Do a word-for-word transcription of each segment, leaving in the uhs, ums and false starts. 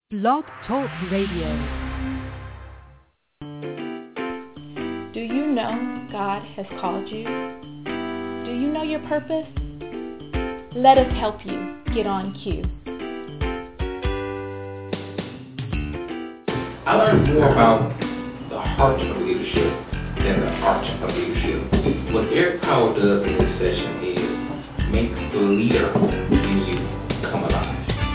Blog Talk Radio. Do you know God has called you? Do you know your purpose? Let us help you get on cue. I learned more about the heart of leadership than the art of leadership. What Eric Powell does in this session is make the leader in you come alive.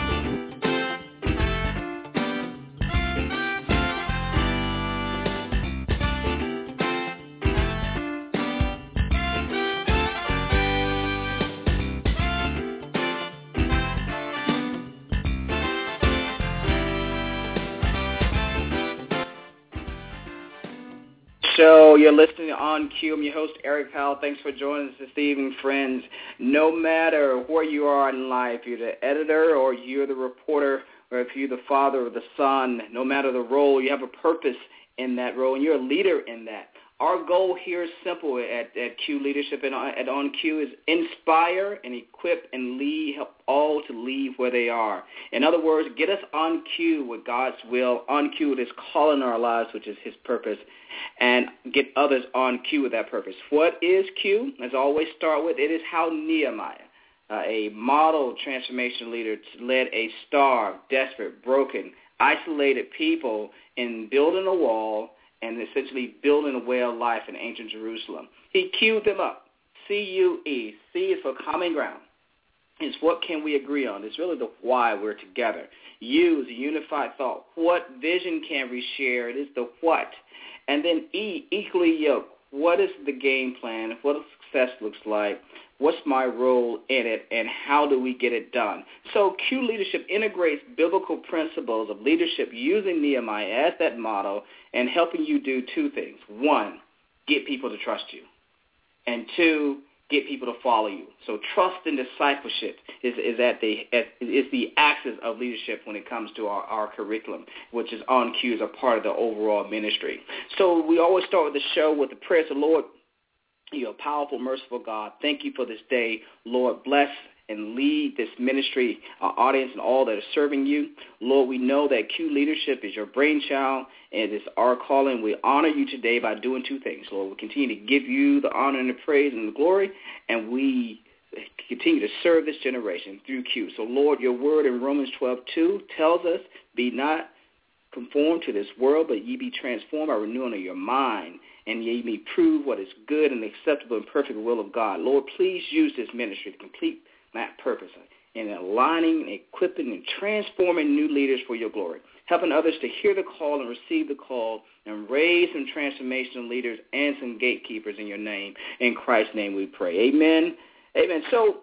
Show. You're listening to On Cue. I'm your host, Eric Powell. Thanks for joining us this evening, friends. No matter where you are in life, you're the editor or you're the reporter, or if you're the father or the son, no matter the role, you have a purpose in that role, and you're a leader in that. Our goal here is simple at, at Q Leadership and at On Q is inspire and equip and lead, help all to leave where they are. In other words, get us on cue with God's will, on cue with his call in our lives, which is his purpose, and get others on cue with that purpose. What is Q? As I always start with, it is how Nehemiah, uh, a model transformation leader, led a starved, desperate, broken, isolated people in building a wall and essentially building a way of life in ancient Jerusalem. He queued them up. C U E. C is for common ground. It's what can we agree on. It's really the why we're together. U is a unified thought. What vision can we share? It is the what. And then E, equally yoked. What is the game plan? What success looks like? What's my role in it? And how do we get it done? So Q Leadership integrates biblical principles of leadership using Nehemiah as that model and helping you do two things. One, get people to trust you. And two, get people to follow you. So trust and discipleship is, is at the at, is the axis of leadership when it comes to our, our curriculum, which is On Cue as a part of the overall ministry. So we always start with the show with the prayers of the Lord. You're a powerful, merciful God. Thank you for this day. Lord, bless and lead this ministry, our audience, and all that are serving you. Lord, we know that Q Leadership is your brainchild, and it's our calling. We honor you today by doing two things. Lord, we continue to give you the honor and the praise and the glory, and we continue to serve this generation through Q. So, Lord, your word in Romans twelve two tells us, be not conformed to this world, but ye be transformed by renewing of your mind, and ye may prove what is good and acceptable and perfect will of God. Lord, please use this ministry to complete that purpose in aligning, equipping, and transforming new leaders for your glory, helping others to hear the call and receive the call, and raise some transformational leaders and some gatekeepers in your name. In Christ's name we pray. Amen. Amen. So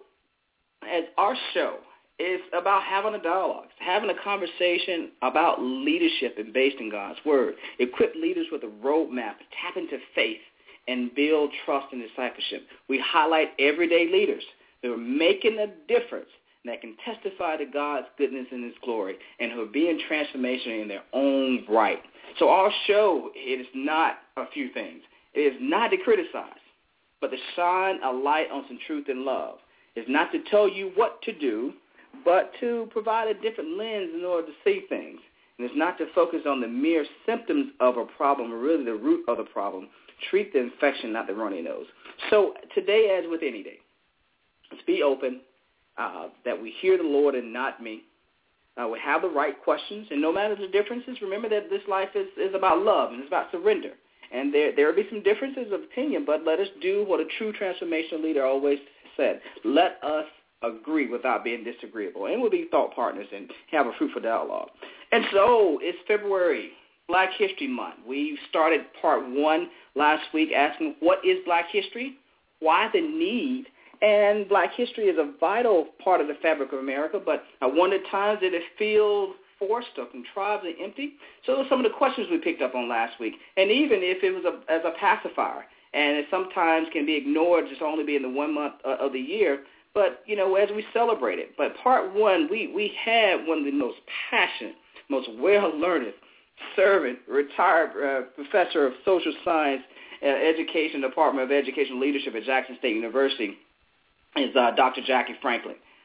as our show is about having a dialogue, having a conversation about leadership and based in God's word, equip leaders with a roadmap, tap into faith, and build trust and discipleship. We highlight everyday leaders who are making a difference and that can testify to God's goodness and his glory and who are being transformational in their own right. So our show, it is not a few things. It is not to criticize, but to shine a light on some truth and love. It's not to tell you what to do, but to provide a different lens in order to see things. And it's not to focus on the mere symptoms of a problem, or really the root of the problem. Treat the infection, not the runny nose. So today, as with any day, let's be open, uh, that we hear the Lord and not me. Uh, we have the right questions, and no matter the differences, remember that this life is, is about love and it's about surrender. And there there will be some differences of opinion, but let us do what a true transformational leader always said. Let us agree without being disagreeable, and we'll be thought partners and have a fruitful dialogue. And so it's February, Black History Month. We started part one last week asking what is Black history, why the need. And Black history is a vital part of the fabric of America, but I wonder at times did it feel forced or contrived and empty? So those are some of the questions we picked up on last week. And even if it was a, as a pacifier, and it sometimes can be ignored, just only being the one month uh, of the year, but, you know, as we celebrate it. But part one, we, we had one of the most passionate, most well-learned, servant, retired uh, professor of social science, uh, education, Department of Education Leadership at Jackson State University, is uh, Doctor Jackie Franklin.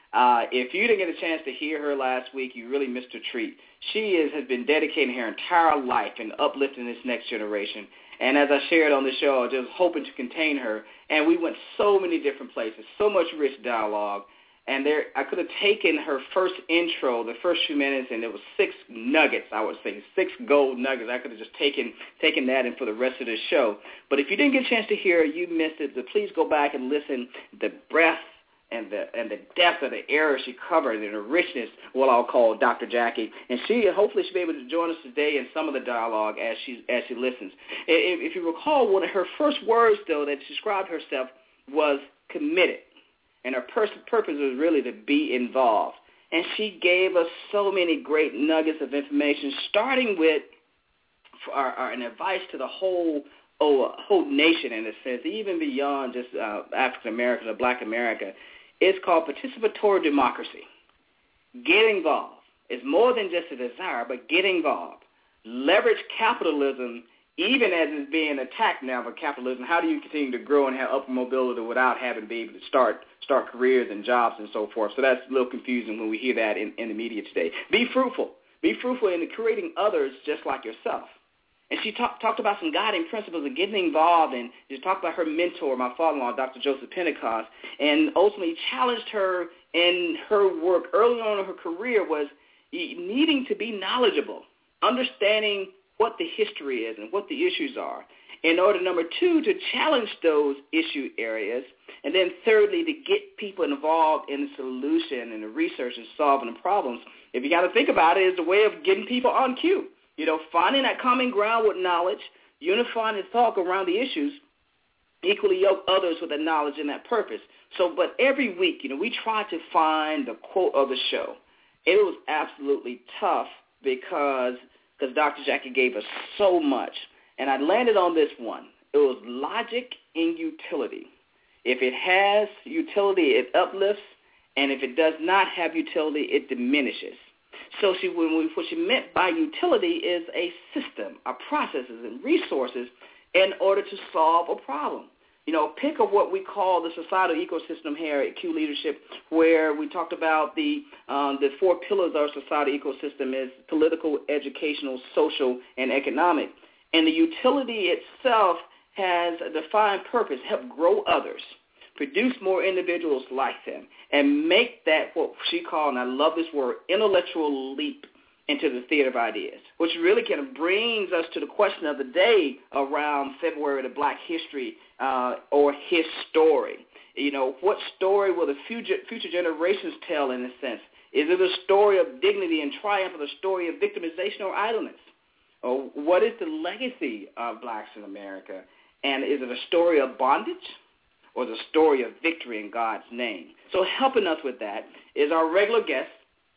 Uh, if you didn't get a chance to hear her last week, you really missed her treat. She is, has been dedicating her entire life in uplifting this next generation. And as I shared on the show, I was just hoping to contain her. And we went so many different places, so much rich dialogue. And there, I could have taken her first intro, the first few minutes, and it was six nuggets, I would say, six gold nuggets. I could have just taken taken that in for the rest of the show. But if you didn't get a chance to hear her, you missed it. So please go back and listen. The breadth and the and the depth of the area she covered and the richness, what I'll call Doctor Jackie. And she hopefully she'll be able to join us today in some of the dialogue as she as she listens. If, if you recall, one of her first words, though, that she described herself was committed. And her pers- purpose was really to be involved. And she gave us so many great nuggets of information, starting with our, our, an advice to the whole oh, whole nation, in a sense, even beyond just uh, African Americans or Black America. It's called participatory democracy. Get involved. It's more than just a desire, but get involved. Leverage capitalism, even as it's being attacked now by capitalism. How do you continue to grow and have upward mobility without having to be able to start start careers and jobs and so forth? So that's a little confusing when we hear that in, in the media today. Be fruitful. Be fruitful in creating others just like yourself. And she talk, talked about some guiding principles of getting involved, and she talked about her mentor, my father-in-law, Doctor Joseph Pentecost, and ultimately challenged her in her work early on in her career was needing to be knowledgeable, understanding what the history is and what the issues are, in order, number two, to challenge those issue areas, and then thirdly, to get people involved in the solution and the research and solving the problems. If you got to think about it, it's a way of getting people on cue. You know, finding that common ground with knowledge, unifying the thought around the issues, equally yoke others with that knowledge and that purpose. So, but every week, you know, we try to find the quote of the show. It was absolutely tough because because Doctor Jackie gave us so much. And I landed on this one. It was logic in utility. If it has utility, it uplifts, and if it does not have utility, it diminishes. So she, when we, what she meant by utility is a system, a processes and resources in order to solve a problem. You know, pick of what we call the societal ecosystem here at Q Leadership, where we talked about the um, the four pillars of our societal ecosystem is political, educational, social, and economic. And the utility itself has a defined purpose, help grow others, produce more individuals like them, and make that what she called, and I love this word, intellectual leap into the theater of ideas, which really kind of brings us to the question of the day around February, the Black History uh, or his story. You know, what story will the future, future generations tell in a sense? Is it a story of dignity and triumph, or the story of victimization or idleness? Or what is the legacy of blacks in America? And is it a story of bondage or the story of victory in God's name? So helping us with that is our regular guest,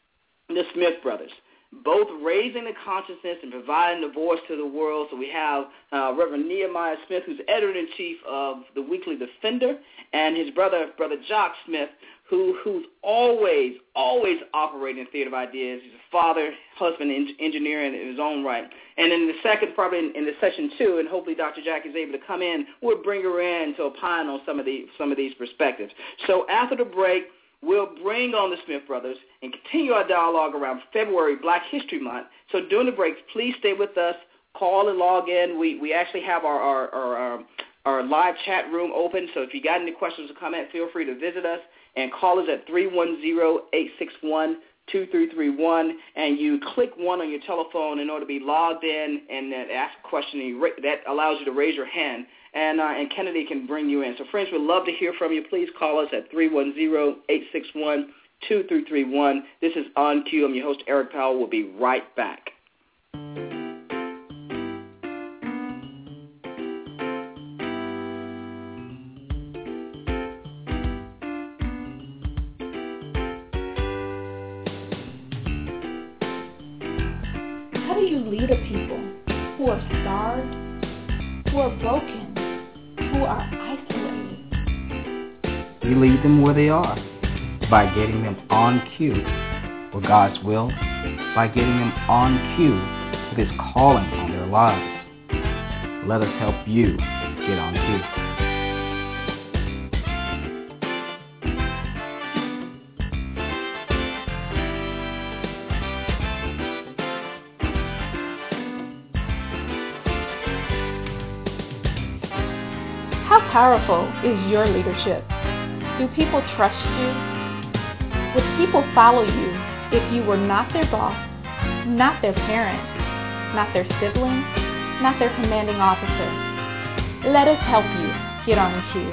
the Smith brothers, both raising the consciousness and providing the voice to the world. So we have uh, Reverend Nehemiah Smith, who's editor-in-chief of the Weekly Defender, and his brother, Brother Jock Smith, who who's always, always operating in theater of ideas. He's a father, husband, en- engineer in his own right. And in the second, probably in, in the session two, and hopefully Doctor Jack is able to come in, we'll bring her in to opine on some of the some of these perspectives. So after the break, we'll bring on the Smith brothers and continue our dialogue around February, Black History Month. So during the break, please stay with us. Call and log in. We we actually have our our, our, our, our live chat room open. So if you got any questions or comments, feel free to visit us and call us at three one zero, eight six one, two three three one. And you click one on your telephone in order to be logged in and then ask a question. And you ra- that allows you to raise your hand. And, uh, and Kennedy can bring you in. So, friends, we'd love to hear from you. Please call us at three one zero, eight six one, two three three one. This is On Cue. I'm your host, Eric Powell. We'll be right back. How do you lead a people who are starved, who are broken, who are isolated? We lead them where they are, by getting them on cue with God's will, by getting them on cue with His calling on their lives. Let us help you get on cue. powerful is your leadership? Do people trust you? Would people follow you if you were not their boss, not their parent, not their sibling, not their commanding officer? Let us help you get on cue.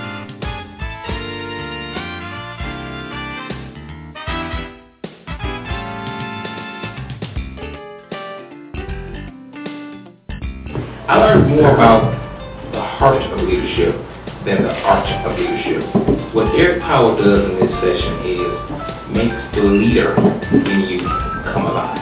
I learned more about the heart of leadership than the art of leadership. What Eric Powell does in this session is makes the leader in you come alive.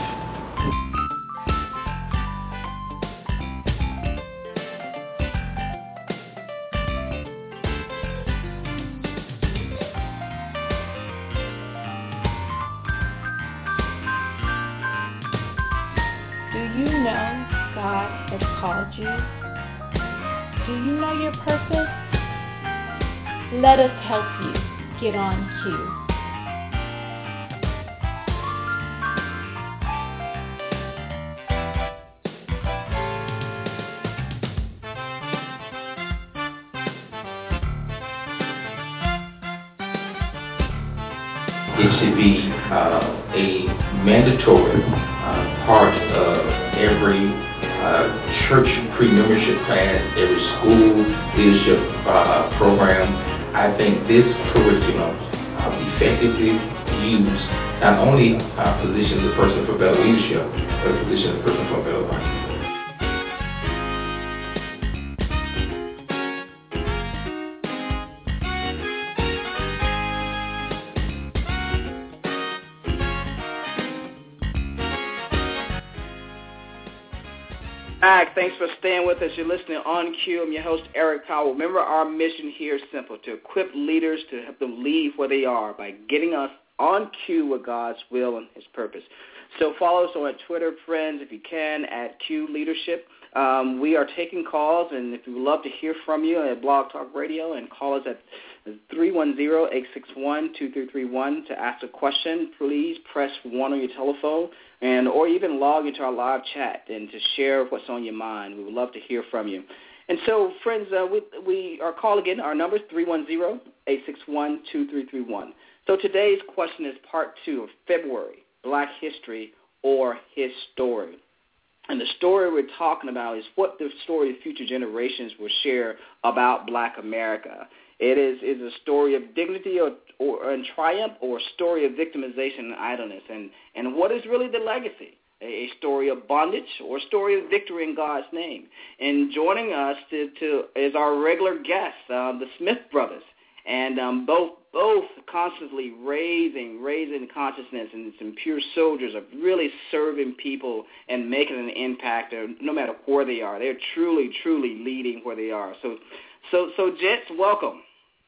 Do you know God has called you? Do you know your purpose? Let us help you get on cue. It should be uh, a mandatory uh, part of every uh, church pre-membership class, every school leadership uh, program. I think this curriculum, uh, effectively used, not only uh, positions a person for better leadership, but positions a person for a better life. Thanks for staying with us. You're listening on Cue. I'm your host, Eric Powell. Remember, our mission here is simple: to equip leaders to help them lead where they are by getting us on cue with God's will and His purpose. So follow us on Twitter, friends, if you can, at Q Leadership. Um, we are taking calls, and if you would love to hear from you at Blog Talk Radio, and call us at three one zero, eight six one, two three three one to ask a question. Please press one on your telephone, and or even log into our live chat and to share what's on your mind. We would love to hear from you. And so, friends, uh, we, we our call again, our number is three one zero, eight six one, two three three one. So today's question is part two of February, Black History or His Story. And the story we're talking about is what the story of future generations will share about Black America. It is, is a story of dignity or, or and triumph, or a story of victimization and idleness. And, and what is really the legacy? A, a story of bondage or a story of victory in God's name. And joining us to, to is our regular guests, uh, the Smith brothers. And um, both both constantly raising, raising consciousness, and some pure soldiers of really serving people and making an impact, no matter where they are. They're truly, truly leading where they are. So, so, so, gents, welcome.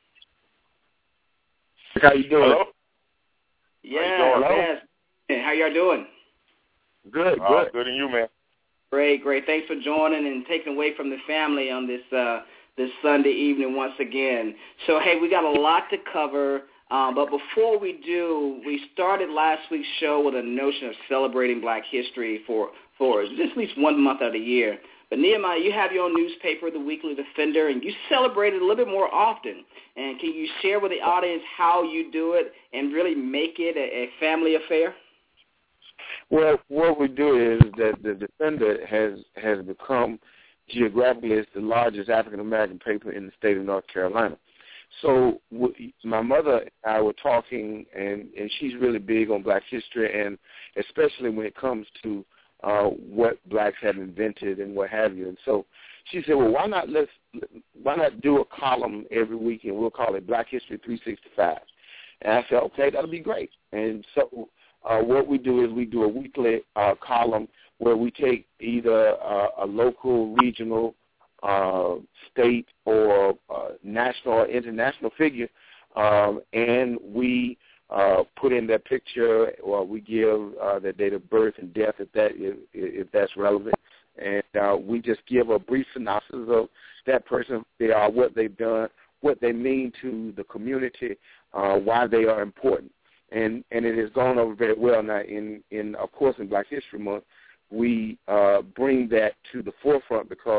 How you doing? Hello? Yeah, yes. Hey, how y'all doing? Good, oh, good. Good, and you, man? Great, great. Thanks for joining and taking away from the family on this uh, this Sunday evening once again. So, hey, we got a lot to cover, um, but before we do, we started last week's show with a notion of celebrating Black history for, for at least one month out of the year. But, Nehemiah, you have your own newspaper, The Weekly Defender, and you celebrate it a little bit more often. And can you share with the audience how you do it and really make it a, a family affair? Well, what we do is that the Defender has, has become geographically it's the largest African-American paper in the state of North Carolina. So w- my mother and I were talking, and, and she's really big on Black history, and especially when it comes to uh, what blacks have invented and what have you. And so she said, well, why not let's why not do a column every week, and we'll call it Black History three sixty-five. And I said, okay, that'll be great. And so uh, what we do is we do a weekly uh, column where we take either uh, a local, regional, uh, state, or uh, national or international figure, um, and we uh, put in their picture, or we give uh, their date of birth and death if that if, if that's relevant, and uh, we just give a brief synopsis of that person, who they are, what they've done, what they mean to the community, uh, why they are important, and and it has gone over very well. Now, in in of course in Black History Month, we uh, bring that to the forefront because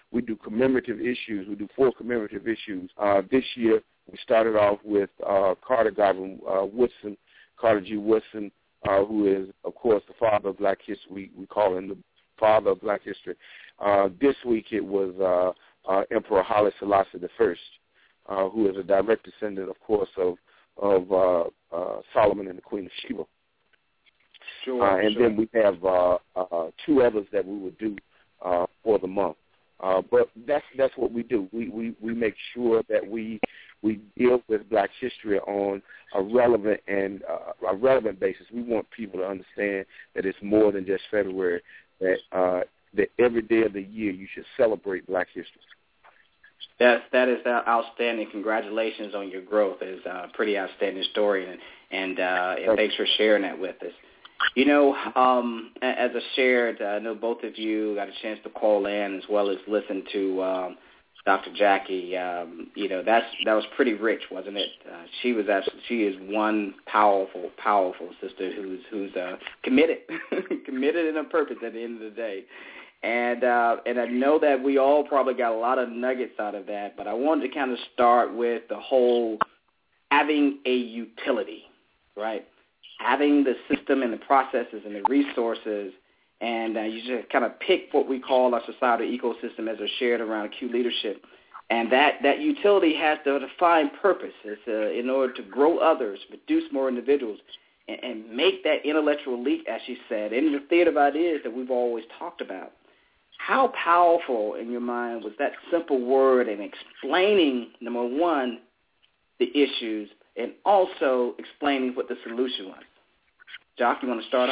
We do commemorative issues. We do four commemorative issues. Uh, this year, we started off with uh, Carter Godwin uh, Woodson, Carter G. Woodson, uh, who is, of course, the father of Black history. We, we call him the father of Black history. Uh, this week it was uh, uh, Emperor Haile Selassie the First, uh, who is a direct descendant, of course, of of uh, uh, Solomon and the Queen of Sheba. Sure, uh, and sure. then we have uh, uh, two others that we would do uh, for the month. Uh, but that's that's what we do. We, we we make sure that we we deal with Black history on a relevant and uh, a relevant basis. We want people to understand that it's more than just February. That uh, that every day of the year you should celebrate Black history. That's that is outstanding. Congratulations on your growth. It's a pretty outstanding story, and and, uh, and thanks for sharing that with us. You know, um, as I shared, I know both of you got a chance to call in as well as listen to um, Doctor Jackie. Um, you know, that's that was pretty rich, wasn't it? Uh, she was absolutely, she is one powerful, powerful sister who's who's uh, committed, committed in a purpose at the end of the day. And uh, and I know that we all probably got a lot of nuggets out of that, but I wanted to kind of start with the whole having a utility, right? Having the system and the processes and the resources, and uh, you just kind of pick what we call our societal ecosystem as a shared around Q leadership. And that, that utility has to define purpose. It's, uh, in order to grow others, produce more individuals, and, and make that intellectual leap, as she said, in the theater of ideas that we've always talked about. How powerful in your mind was that simple word in explaining, number one, the issues, and also explaining what the solution was? Jock, you want to start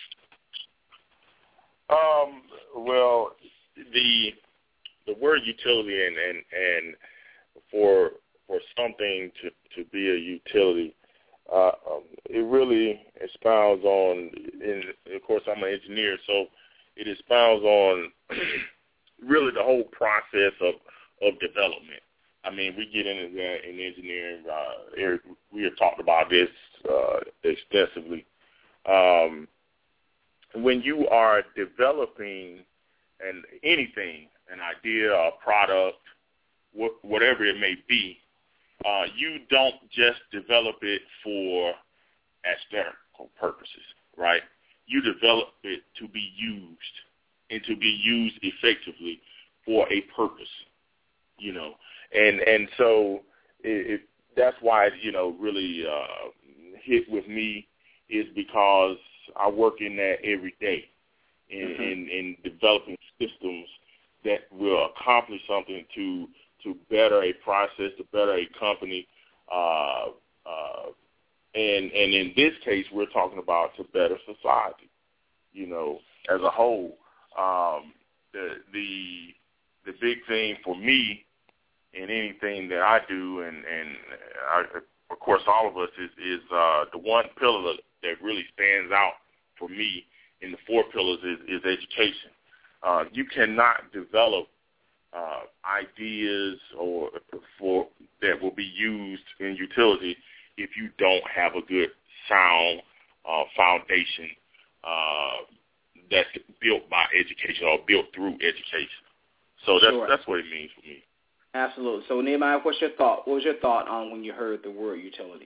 off? Um, well, the the word utility and, and, and for for something to, to be a utility, uh, um, it really expounds on, and of course I'm an engineer, so it expounds on really the whole process of, of development. I mean, we get into that in engineering. Uh, Eric, we have talked about this uh, extensively. Um, when you are developing an anything, an idea, a product, wh- whatever it may be, uh, you don't just develop it for aesthetical purposes, right? You develop it to be used and to be used effectively for a purpose, you know. And and so it, it, that's why it, you know, really uh, hit with me is because I work in that every day in, mm-hmm. in, in developing systems that will accomplish something to to better a process, to better a company. Uh, uh, and, and in this case, we're talking about to better society, you know, as a whole. Um, the, the, the big thing for me in anything that I do, and, and I, of course all of us, is, is uh, the one pillar that really stands out for me in the four pillars is, is education. Uh, you cannot develop uh, ideas or for that will be used in utility if you don't have a good, sound uh, foundation uh, that's built by education or built through education. So that's sure. that's what it means for me. Absolutely. So, Nehemiah, what's your thought? What was your thought on when you heard the word utility?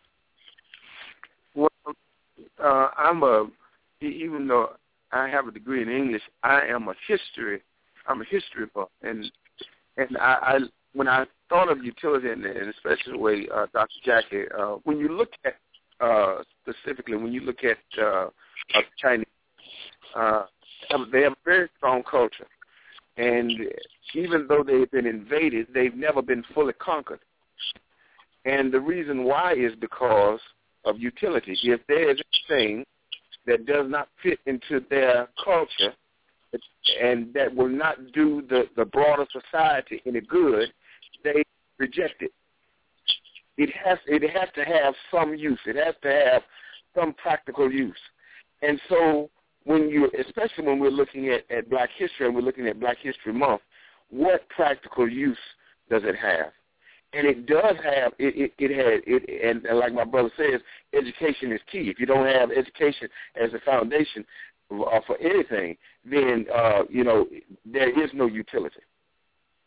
Well, uh, I'm a, even though I have a degree in English, I am a history, I'm a history buff. And and I, I when I thought of utility, and, and especially the way uh, Doctor Jackie, uh, when you look at, uh, specifically, when you look at uh, uh, Chinese, uh, they have a very strong culture. And even though they've been invaded, they've never been fully conquered. And the reason why is because of utility. If there is anything that does not fit into their culture and that will not do the, the broader society any good, they reject it. It has it has to have some use. It has to have some practical use. And so when you, especially when we're looking at, at Black history and we're looking at Black History Month, what practical use does it have? And it does have, it, it, it has, it, and, and like my brother says, education is key. If you don't have education as a foundation uh, for anything, then, uh, you know, there is no utility.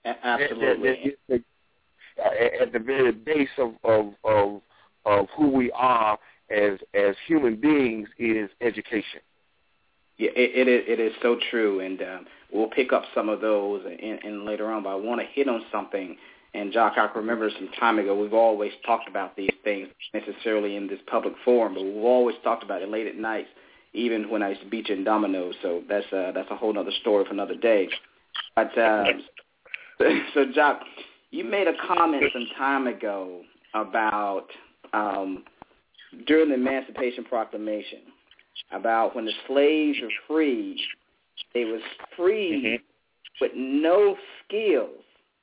Absolutely. At, at, at the very base of, of of of who we are as as human beings is education. Yeah, it, it is. It is so true, and um, we'll pick up some of those in, in later on. But I want to hit on something. And Jock, I remember some time ago, we've always talked about these things, necessarily in this public forum, but we've always talked about it late at nights, even when I used to beat you in dominoes. So that's uh, that's a whole other story for another day. But um, so, Jock, you made a comment some time ago about um, during the Emancipation Proclamation about when the slaves were freed, they was freed mm-hmm. with no skills.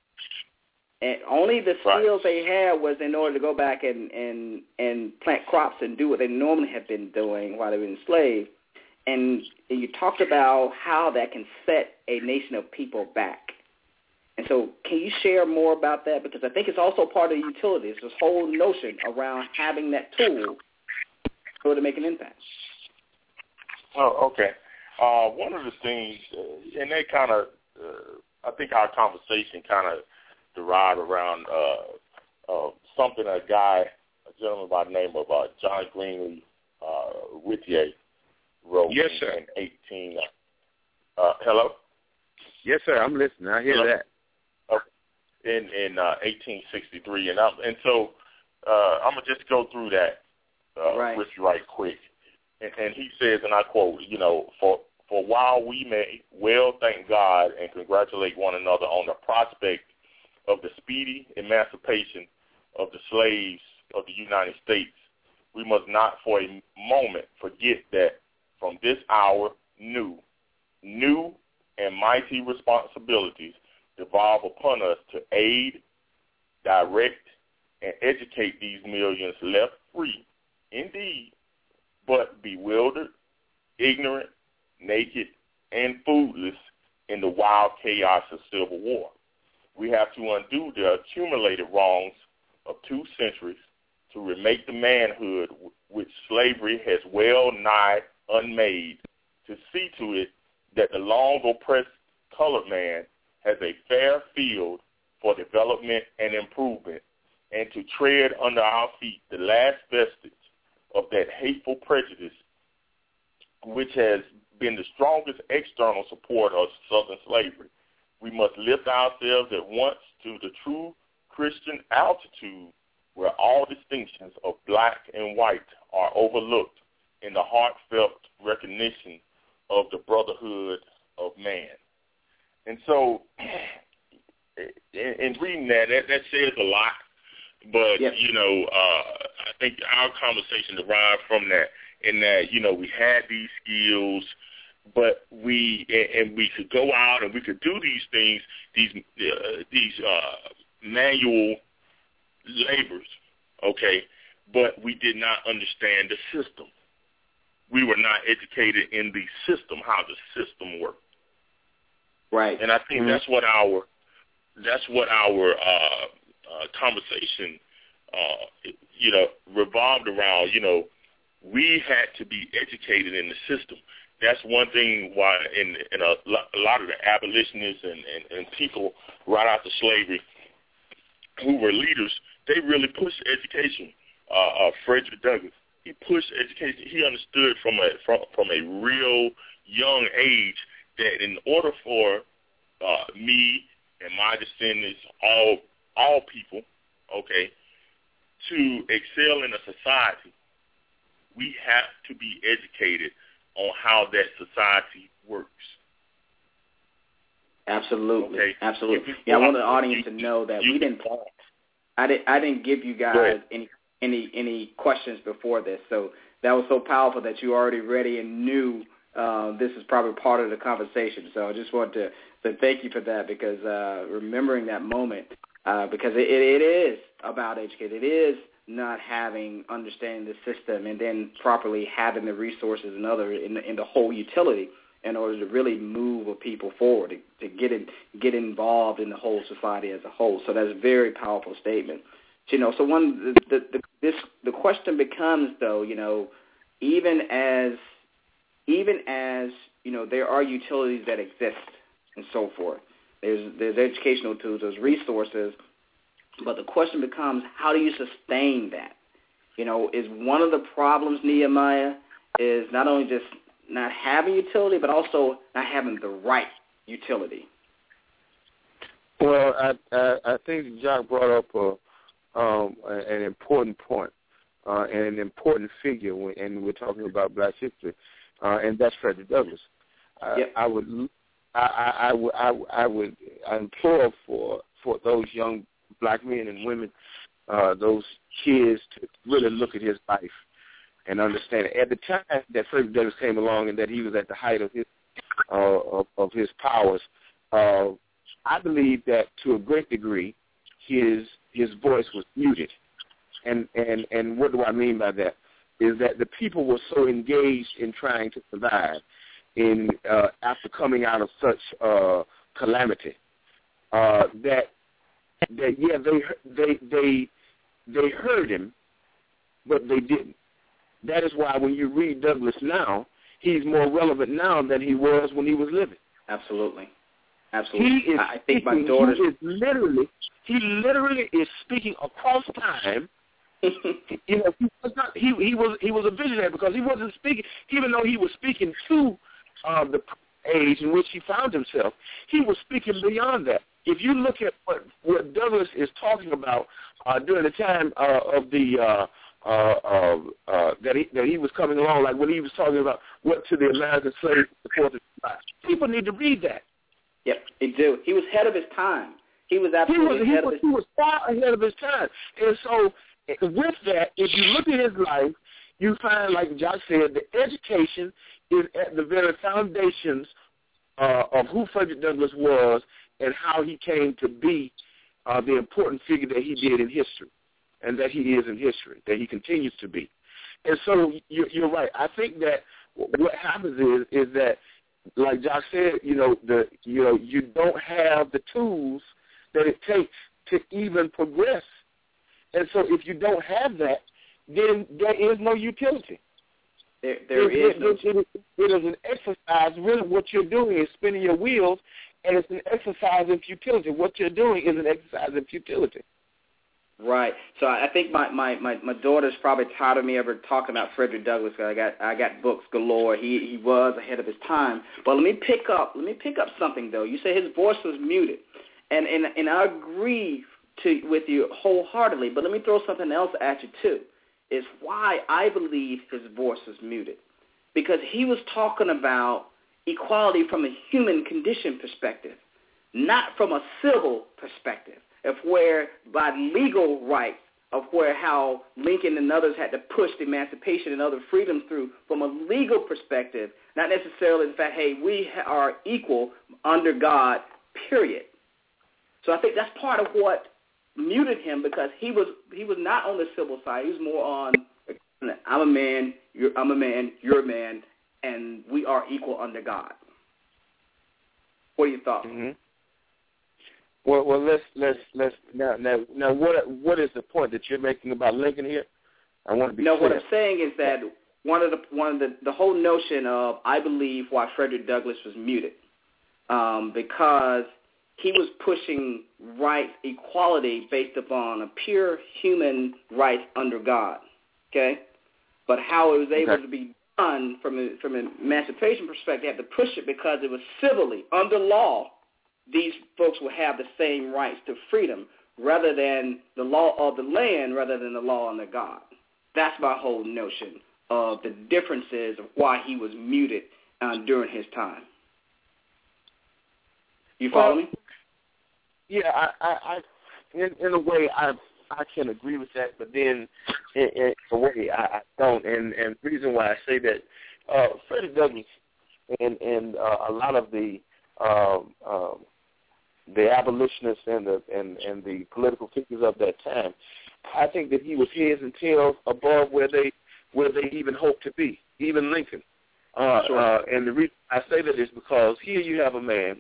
And only the skills right. they had was in order to go back and, and, and plant crops and do what they normally had been doing while they were enslaved. And, and you talked about how that can set a nation of people back. And so can you share more about that? Because I think it's also part of the utility. It's this whole notion around having that tool in order to make an impact. Oh, okay. Uh, one of the things, uh, and they kind of, uh, I think our conversation kind of derived around uh, uh, something a guy, a gentleman by the name of uh, John Greenlee uh, Whittier wrote yes, in, sir. in eighteen. Uh, hello? Yes, sir. I'm listening. I hear hello? that. Okay. In in uh, eighteen sixty-three, and I'm, and so uh, I'm gonna just go through that uh, right. with you right quick. And, and he says, and I quote, you know, for for while we may well thank God and congratulate one another on the prospect of the speedy emancipation of the slaves of the United States, we must not for a moment forget that from this hour new, new and mighty responsibilities devolve upon us to aid, direct, and educate these millions left free, indeed, but bewildered, ignorant, naked, and foodless in the wild chaos of civil war. We have to undo the accumulated wrongs of two centuries to remake the manhood which slavery has well nigh unmade, to see to it that the long oppressed colored man has a fair field for development and improvement, and to tread under our feet the last vestige of that hateful prejudice which has been the strongest external support of Southern slavery. We must lift ourselves at once to the true Christian altitude where all distinctions of black and white are overlooked in the heartfelt recognition of the brotherhood of man. And so in, in reading that, that, that says a lot. But, yep. you know, uh, I think our conversation derived from that, in that, you know, we had these skills, but we and we could go out and we could do these things, these uh, these uh, manual labors, okay, but we did not understand the system. We were not educated in the system, how the system worked. Right. And I think mm-hmm. that's what our that's what our uh, uh, conversation, uh, you know, revolved around. You know, we had to be educated in the system. That's one thing why in, in a, a lot of the abolitionists and, and, and people right after slavery who were leaders, they really pushed education. Uh, uh, Frederick Douglass, he pushed education. He understood from a from, from a real young age that in order for uh, me and my descendants, all all people, okay, to excel in a society, we have to be educated on how that society works. Absolutely, okay. absolutely. Yeah, I want the audience to know that we didn't. I didn't. I didn't give you guys any any any questions before this, so that was so powerful that you already ready and knew uh, this is probably part of the conversation. So I just want to, to thank you for that, because uh, remembering that moment, uh, because it, it is about education. It is not having, understanding the system, and then properly having the resources and other in the, in the whole utility in order to really move a people forward, to, to get in, get involved in the whole society as a whole. So that's a very powerful statement. You know, so one the, the, the this the question becomes, though, you know, even as even as you know there are utilities that exist and so forth. There's there's educational tools, there's resources, but the question becomes, how do you sustain that? You know, is one of the problems, Nehemiah, is not only just not having utility, but also not having the right utility. Well, I I, I think Jacques brought up a, um, an important point uh, and an important figure, when, and we're talking about Black history, uh, and that's Frederick Douglass. Uh, yep. I would I, I, I would I, I would implore for for those young Black men and women, uh, those kids, to really look at his life and understand it. At the time that Frederick Douglass came along and that he was at the height of his uh, of, of his powers, uh, I believe that to a great degree his his voice was muted. And, and, and what do I mean by that? Is that the people were so engaged in trying to survive in uh, after coming out of such uh, calamity uh, that that yeah they they they they heard him, but they didn't. That is why when you read Douglass now, he's more relevant now than he was when he was living. Absolutely, absolutely. He is I think speaking, my daughter he is literally he literally is speaking across time. You know, he was not. He he was he was a visionary because he wasn't speaking. Even though he was speaking to uh, the age in which he found himself, he was speaking beyond that. If you look at what, what Douglass is talking about uh, during the time uh, of the uh, uh, uh, uh, that he that he was coming along, like when he was talking about what to the American slaves the Fourth of July, people need to read that. Yep, they do. He was ahead of his time. He was absolutely he was, ahead he was, of his. He was far ahead of his time, and so with that, if you look at his life, you find, like Josh said, the education is at the very foundations uh, of who Frederick Douglass was and how he came to be uh, the important figure that he did in history and that he is in history, that he continues to be. And so you're, you're right. I think that what happens is is that, like Josh said, you know, the you know you don't have the tools that it takes to even progress. And so if you don't have that, then there is no utility. There, there it, is it, no. It, it, it is an exercise. Really what you're doing is spinning your wheels, and it's an exercise in futility. What you're doing is an exercise in futility. Right. So I think my, my, my, my daughter's probably tired of me ever talking about Frederick Douglass because I got I got books galore. He he was ahead of his time. But let me pick up let me pick up something though. You say his voice was muted, and and and I agree to with you wholeheartedly. But let me throw something else at you too. Is why I believe his voice was muted, because he was talking about equality from a human condition perspective, not from a civil perspective. Of where by legal rights, of where how Lincoln and others had to push the emancipation and other freedoms through from a legal perspective, not necessarily the fact, hey, we are equal under God, period. So I think that's part of what muted him, because he was he was not on the civil side. He was more on, I'm a man, you're, I'm a man, you're a man, and we are equal under God. What are your thoughts? Mm-hmm. Well, well, let's let's let's now now now what what is the point that you're making about Lincoln here? I want to be no. clear. What I'm saying is that one of the one of the the whole notion of I believe why Frederick Douglass was muted, um, because he was pushing rights equality based upon a pure human right under God. Okay, but how it was able okay. to be done from a, from an emancipation perspective, they had to push it because it was civilly under law. These folks will have the same rights to freedom rather than the law of the land rather than the law under God. That's my whole notion of the differences of why he was muted uh, during his time. You follow well, me? Yeah, I, I, I in, in a way, I I can agree with that, but then in, in a way, I, I don't. And, and the reason why I say that, uh, Frederick Douglass and, and uh, a lot of the um, um, the abolitionists and the and, and the political figures of that time, I think that he was heads and tails above where they where they even hoped to be, even Lincoln. Uh, sure. uh, and the reason I say that is because here you have a man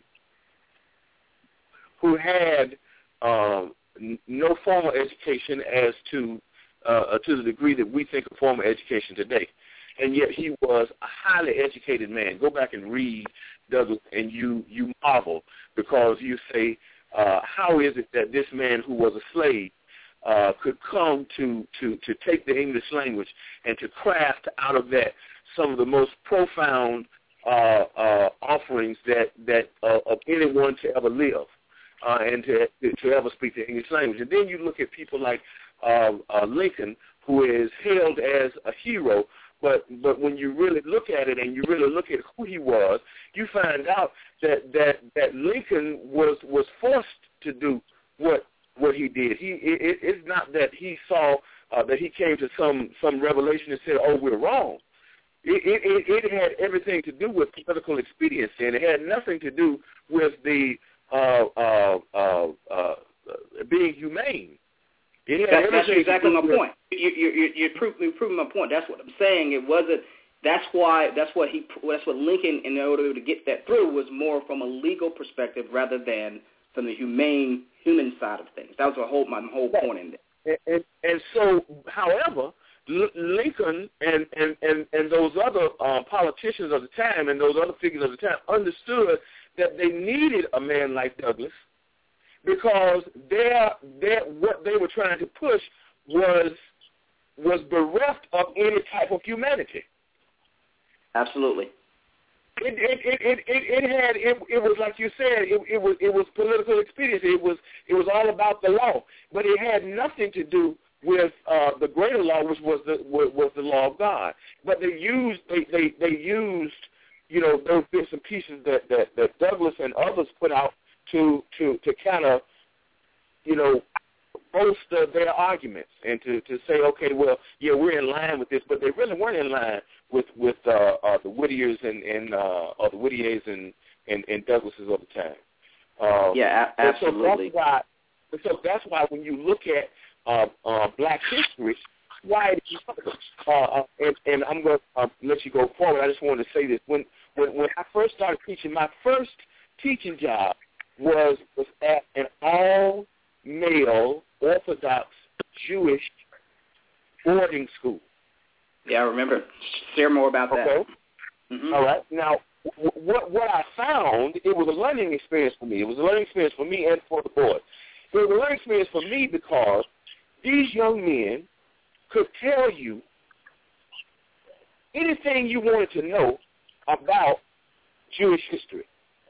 who had um, n- no formal education as to uh, to the degree that we think of formal education today. And yet he was a highly educated man. Go back and read Douglas, and you, you marvel because you say, uh, how is it that this man who was a slave uh, could come to, to, to take the English language and to craft out of that some of the most profound uh, uh, offerings that, that uh, of anyone to ever live uh, and to, to ever speak the English language. And then you look at people like uh, uh, Lincoln, who is hailed as a hero, but but when you really look at it and you really look at who he was, you find out that that, that Lincoln was, was forced to do what what he did. He it, it's not that he saw uh, that he came to some some revelation and said, "Oh, we're wrong." It, it, it had everything to do with political expediency, and it had nothing to do with the uh, uh, uh, uh, being humane. That's, that's exactly my point. You, you, you, you're, proving, you're proving my point. That's what I'm saying. It wasn't. That's why. That's what he. That's what Lincoln, in order to get that through, was more from a legal perspective rather than from the humane human side of things. That was the whole my whole point in there. And, and, and so, however, Lincoln and, and, and, and those other uh, politicians of the time and those other figures of the time understood that they needed a man like Douglas, because their, their, what they were trying to push was was bereft of any type of humanity. Absolutely. It it it it, it, it had it, it was like you said, it, it was it was political expediency. It was it was all about the law, but it had nothing to do with uh, the greater law, which was the was the law of God. But they used they they, they used you know those bits and pieces that, that, that Douglas and others put out to to, to kind of, you know, bolster their arguments and to, to say, okay, well, yeah, we're in line with this, but they really weren't in line with with uh, uh, the Whittiers and, and uh, or the Whittiers and, and, and Douglases of the time. Uh, yeah, a- absolutely. So that's why, so that's why when you look at uh, uh, Black history, why it is, uh, uh, and, and I'm going to uh, let you go forward. I just wanted to say this. When, when, when I first started teaching, my first teaching job was, was at an all-male Orthodox Jewish boarding school. Yeah, I remember. Share more about that. Okay. Mm-hmm. All right. Now, w- what what I found, it was a learning experience for me. It was a learning experience for me and for the boys. It was a learning experience for me because these young men could tell you anything you wanted to know about Jewish history.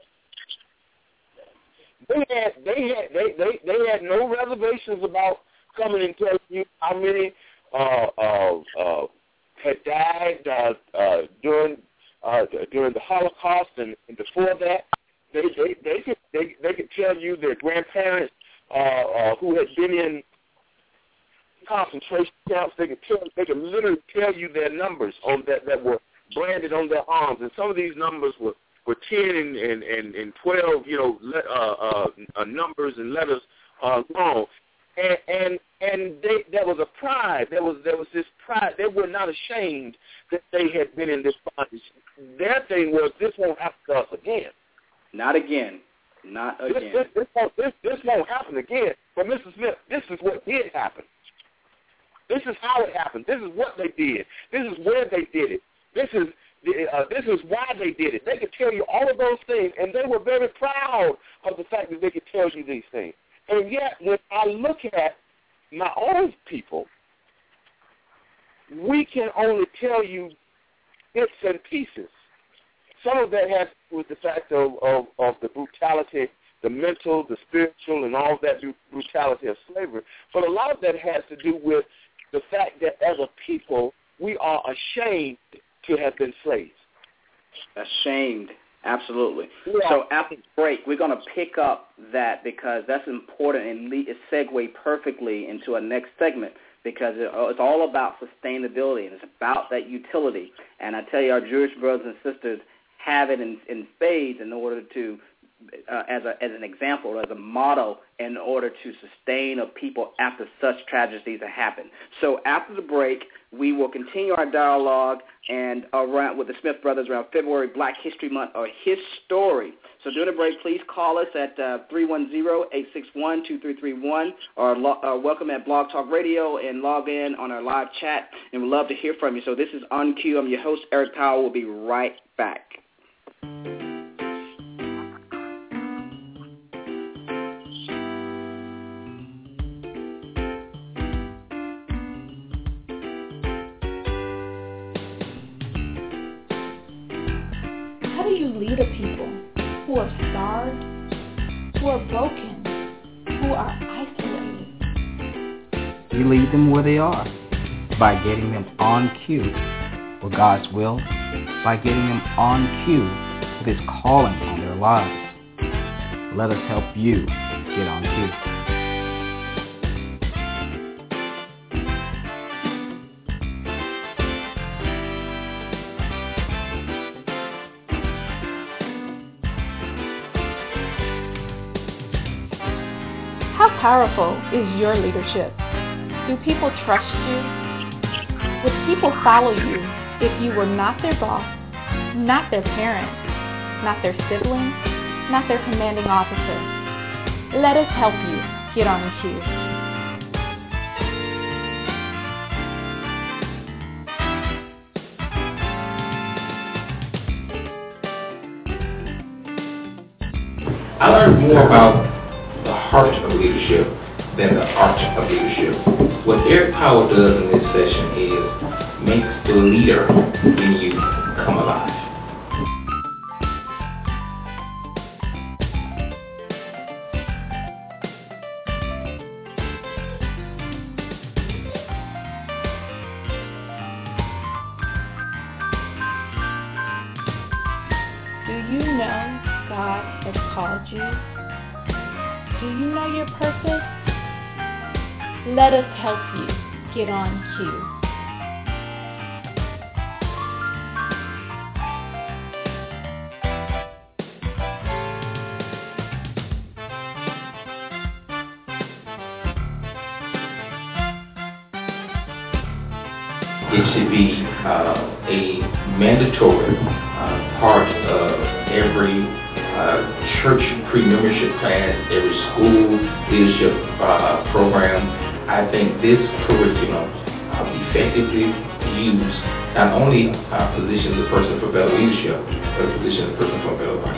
They had they had they, they, they had no reservations about coming and telling you how many uh, uh, uh, had died uh, uh, during uh, during the Holocaust and, and before that. They they they could they, they could tell you their grandparents uh, uh, who had been in concentration camps. They could tell they could literally tell you their numbers on that that were branded on their arms, and some of these numbers were. were ten and, and, and, and twelve, you know, le- uh, uh, uh, numbers and letters uh, long, and and and they, there was a pride. There was there was this pride. They were not ashamed that they had been in this bondage. Their thing was, this won't happen to us again. Not again. Not again. This, this, this, won't, this, this won't happen again. But Missus Smith, this is what did happen. This is how it happened. This is what they did. This is where they did it. This is uh, this is why they did it. They could tell you all of those things, and they were very proud of the fact that they could tell you these things. And yet, when I look at my own people, we can only tell you bits and pieces. Some of that has to do with the fact of, of, of the brutality, the mental, the spiritual, and all that brutality of slavery. But a lot of that has to do with the fact that as a people, we are ashamed to have been slaves. Ashamed, absolutely. Yeah. So after the break, we're going to pick up that because that's important and it segue perfectly into our next segment because it's all about sustainability and it's about that utility. And I tell you, our Jewish brothers and sisters have it in, in spades in order to, uh, as, a, as an example, as a model in order to sustain a people after such tragedies have happened. So after the break, we will continue our dialogue and around with the Smith brothers around February Black History Month or His Story. So during the break, please call us at uh, three one zero, eight six one, two three three one or lo- uh, welcome at Blog Talk Radio and log in on our live chat, and we'd love to hear from you. So this is On Cue. I'm your host, Eric Powell. We'll be right back. lead a people who are starved, who are broken, who are isolated. You lead them where they are by getting them on cue with God's will, by getting them on cue with His calling on their lives. Let us help you get on cue. How powerful is your leadership? Do people trust you? Would people follow you if you were not their boss, not their parent, not their sibling, not their commanding officer? Let us help you get on cue. I learned more about the heart of leadership than the art of leadership. What Eric Powell does in this session is makes the leader in you come alive. Do you know God has called you? Do you know your purpose? Let us help you get on cue. It should be uh, a mandatory uh, part of every uh, church pre-membership class, every school leadership uh, program. I think this curriculum uh, effectively used not only uh, positions a person for better leadership, but positions a person for better life.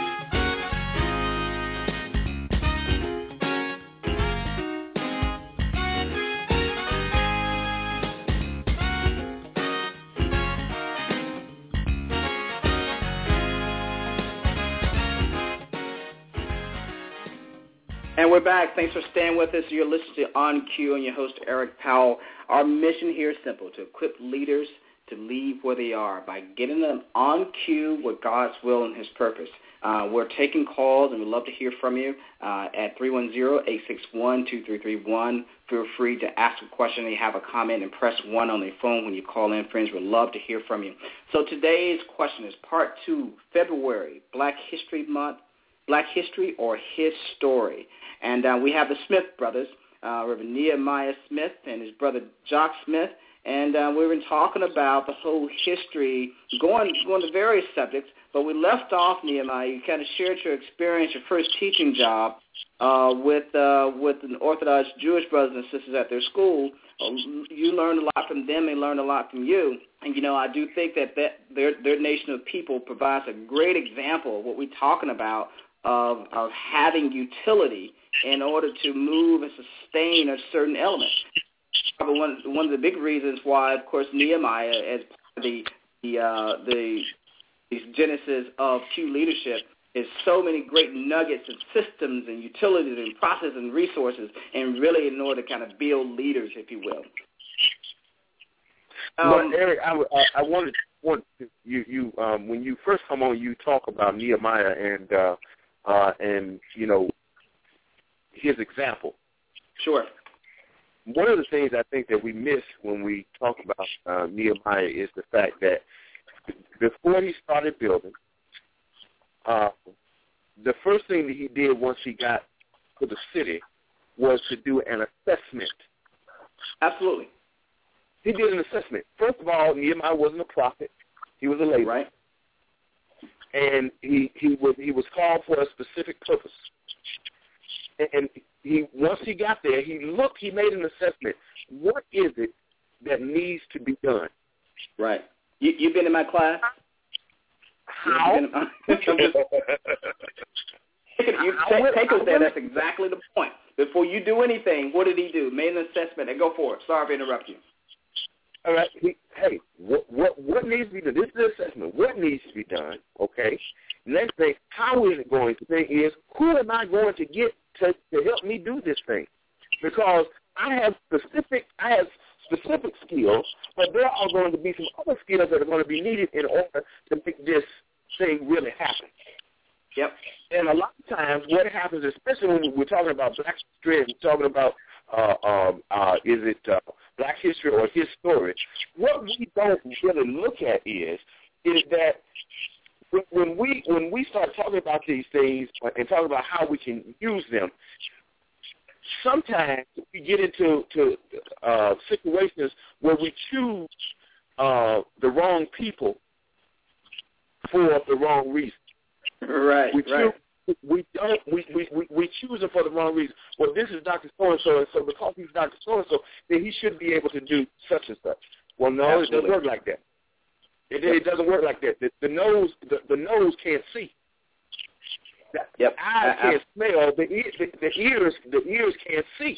And we're back. Thanks for staying with us. You're listening to On Cue and your host, Eric Powell. Our mission here is simple, to equip leaders to lead where they are by getting them on cue with God's will and His purpose. Uh, we're taking calls, and we'd love to hear from you uh, at three one zero, eight six one, two three three one. Feel free to ask a question and have a comment and press one on the phone when you call in. Friends, we'd love to hear from you. So today's question is part two, February, Black History Month, Black History or His Story. And uh, we have the Smith brothers, uh, Reverend Nehemiah Smith and his brother Jock Smith, and uh, we've been talking about the whole history, going, going to various subjects, but we left off, Nehemiah, you kind of shared your experience, your first teaching job uh, with uh, with an Orthodox Jewish brothers and sisters at their school. You learned a lot from them, they learned a lot from you. And, you know, I do think that, that their, their nation of people provides a great example of what we're talking about of, of having utility in order to move and sustain a certain element. But one, one of the big reasons why, of course, Nehemiah, as part of the the uh, the, the genesis of Q leadership, is so many great nuggets and systems and utilities and processes and resources, and really in order to kind of build leaders, if you will. Um, well, Eric, I, I, I wanted want you you um, when you first come on, you talk about Nehemiah and uh, uh, and you know. his example. Sure. One of the things I think that we miss when we talk about uh, Nehemiah is the fact that before he started building, uh, the first thing that he did once he got to the city was to do an assessment. Absolutely. He did an assessment. First of all, Nehemiah wasn't a prophet. He was a laborer. Right. And he, he was he was called for a specific purpose. And he once he got there, he looked, he made an assessment. What is it that needs to be done? Right. You, you've been in my class? How? In, uh, just, you take, take us there. That's exactly the point. Before you do anything, what did he do? Made an assessment, and go for it. Sorry to interrupt you. All right. He, hey, what, what what needs to be done? This is the assessment. What needs to be done, okay? Next thing, how is it going? The thing is, who am I going to get to, to help me do this thing? Because I have specific, I have specific skills, but there are going to be some other skills that are going to be needed in order to make this thing really happen. Yep. And a lot of times, what happens, especially when we're talking about Black history, and we're talking about uh, um, uh, is it uh, Black history or his story? What we don't really look at is is that when we when we start talking about these things and talking about how we can use them, sometimes we get into to uh, situations where we choose uh, the wrong people for the wrong reason. Right, we choose, right. We don't. We, we, we, we choose them for the wrong reason. Well, this is Doctor So-and-so, and so because he's Doctor So-and-so, then he should be able to do such and such. Well, no, Absolutely. It doesn't work like that. It, it doesn't work like that. The, the nose, the, the nose can't see. The yep. eyes I, can't I, smell. The, the, the ears, the ears can't see.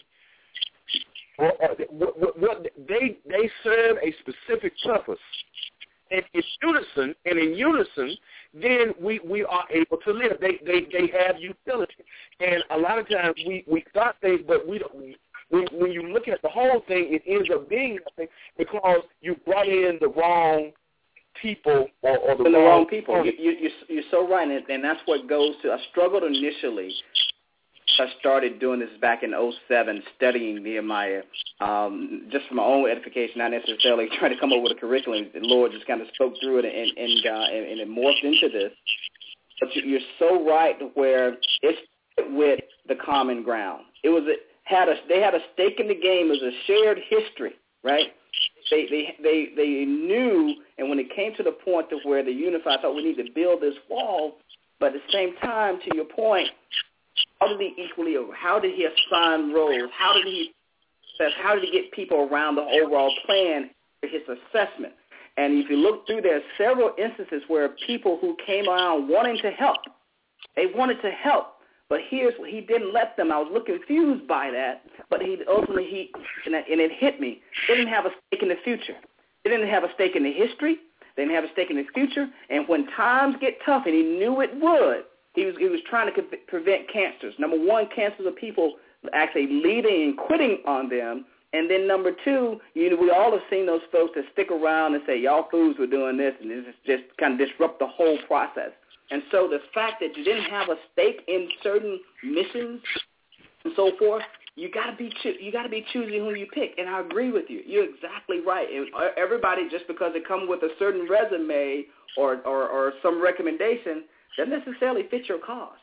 Or, or, what, what, they they serve a specific purpose. And in unison, and in unison, then we, we are able to live. They they they have utility. And a lot of times we, we start things, but we don't. When, when you look at the whole thing, it ends up being nothing because you brought in the wrong people or, or the, the wrong, wrong people. You, you, you're, you're so right, and, and that's what goes to. I struggled initially. I started doing this back in oh seven, studying Nehemiah, um, just for my own edification, not necessarily trying to come up with a curriculum. The Lord just kind of spoke through it, and and, uh, and, and it morphed into this. But you're so right where it's with the common ground. It was a, had a they had a stake in the game. It was a shared history, right? They they they they knew, and when it came to the point of where they unified, I thought we need to build this wall. But at the same time, to your point, how did he equally? How did he assign roles? How did he? How did he get people around the overall plan for his assessment? And if you look through, there are several instances where people who came around wanting to help, they wanted to help, but here's what he didn't let them. I was a little confused by that, but he ultimately he and it hit me. They didn't have a stake in the future. They didn't have a stake in the history. They didn't have a stake in the future. And when times get tough, and he knew it would. He was he was trying to prevent cancers. Number one, cancers of people actually leaving and quitting on them. And then number two, you know, we all have seen those folks that stick around and say, y'all fools were doing this, and this is just kind of disrupt the whole process. And so the fact that you didn't have a stake in certain missions and so forth, you got to be cho- you got to be choosing who you pick. And I agree with you. You're exactly right. And everybody, just because they come with a certain resume or or, or some recommendation, doesn't necessarily fit your cause.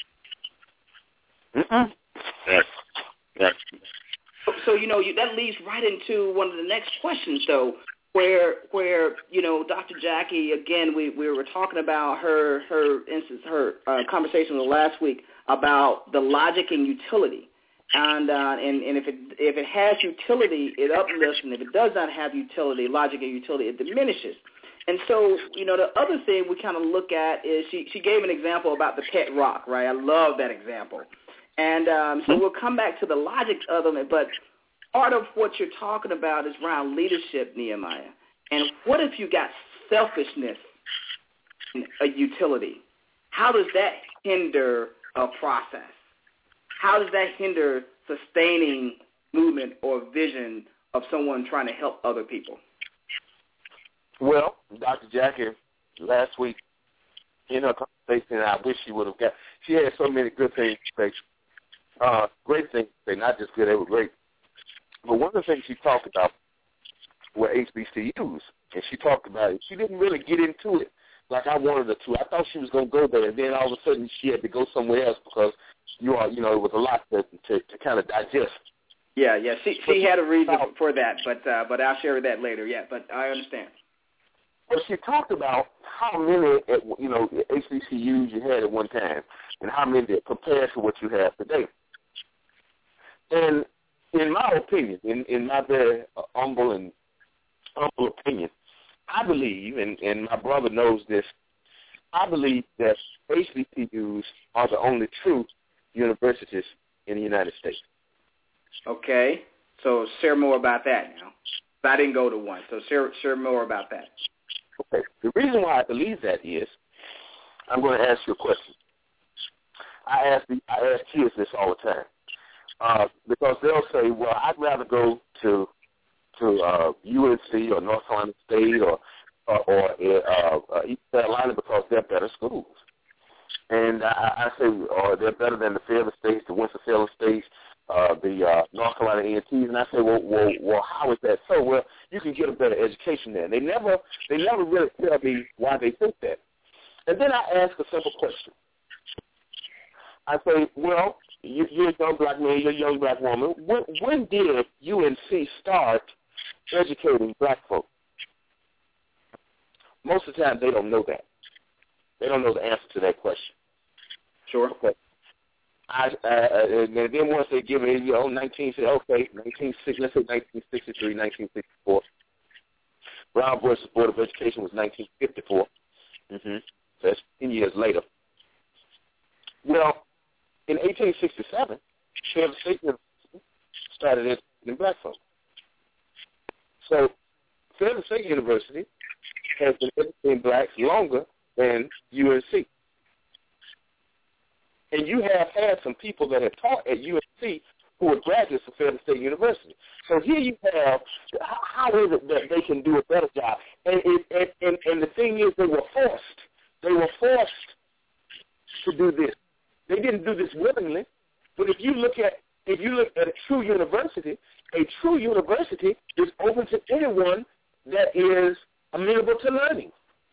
Mm-mm. That's, that's. So, so, you know, you, that leads right into one of the next questions, though, where, where you know, Doctor Jackie, again, we, we were talking about her her instance, her uh, conversation last week about the logic and utility. And, uh, and and if it if it has utility, it uplifts, and if it does not have utility, logic and utility, it diminishes. And so, you know, the other thing we kind of look at is she, she gave an example about the pet rock, right? I love that example. And um, so we'll come back to the logic of them, but part of what you're talking about is around leadership, Nehemiah. And what if you got selfishness in a utility? How does that hinder a process? How does that hinder sustaining movement or vision of someone trying to help other people? Well, Doctor Jackie, last week, in her conversation, I wish she would have got, she had so many good things to say, uh, great things to say, not just good, they were great. But one of the things she talked about were H B C Us, and she talked about it. She didn't really get into it like I wanted her to. I thought she was going to go there, and then all of a sudden she had to go somewhere else because, you are, you know, it was a lot to, to, to kind of digest. Yeah, yeah, she she had a reason for that, but uh, but I'll share that later, yeah, but I understand. But she talked about how many, you know, H B C Us you had at one time and how many compared to what you have today. And in my opinion, in, in my very humble and humble opinion, I believe, and, and my brother knows this, I believe that H B C Us are the only true universities in the United States. Okay. So share more about that now. I didn't go to one, so share, share more about that. Okay. The reason why I believe that is I'm going to ask you a question. I ask the, I ask kids this all the time uh, because they'll say, "Well, I'd rather go to to uh, U N C or North Carolina State or or, or uh, uh, East Carolina because they're better schools." And I, I say, or they're better than the Fayetteville States, the Winston-Salem States, uh, the uh, North Carolina A and T's. And I say, well, well, well, how is that so? Well, you can get a better education there. They never, they never really tell me why they think that. And then I ask a simple question. I say, well, you, you're a young black man, you're a young black woman. When, when did U N C start educating black folks? Most of the time, they don't know that. They don't know the answer to that question. Sure. Okay. I, uh, and then once they give me, you know, nineteen, say, okay, nineteen sixty, let's say nineteen sixty-three, nineteen sixty-four. Brown Bush's Board of Education was nineteen fifty-four. Mm-hmm. So that's ten years later. Well, in eighteen sixty-seven, Fayetteville State University started educating black folks. So Fayetteville State University has been educating blacks longer than U N C. And you have had some people that have taught at U N C who are graduates of Fayetteville State University. So here you have, how is it that they can do a better job? And, and, and, and the thing is, they were forced. They were forced to do this. They didn't do this willingly. But if you look at if you look at a true university, a true university is open to anyone that is amenable to learning.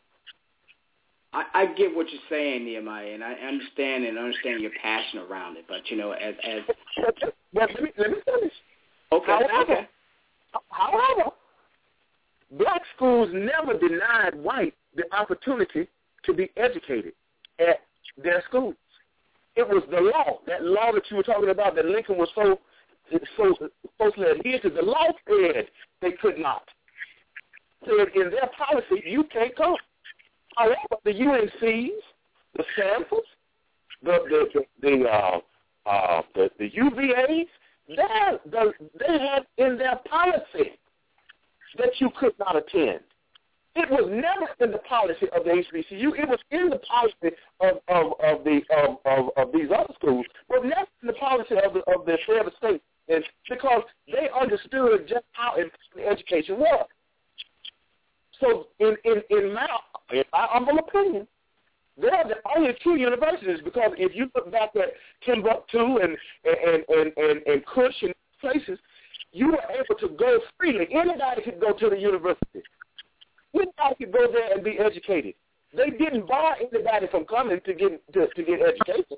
I, I get what you're saying, Nehemiah, and I understand and understand your passion around it. But you know, as as well, let me let me finish. Okay. However, okay. however, black schools never denied white the opportunity to be educated at their schools. It was the law, that law that you were talking about, that Lincoln was so so closely adhered to. The law said they could not. Said in their policy, you can't come. However, the U N Cs, the Stanfords, the the the, the uh, uh, the, the U V As, they the, they had in their policy that you could not attend. It was never in the policy of the H B C U. It was in the policy of of, of the of, of, of these other schools, but never in the policy of the of the Fayetteville State, and because they understood just how important education was. So, in in in my in my humble opinion, they're the only two universities, because if you look back at Timbuktu and and and and, and Kush and places, you were able to go freely. Anybody could go to the university. Anybody could go there and be educated. They didn't bar anybody from coming to get to, to get education.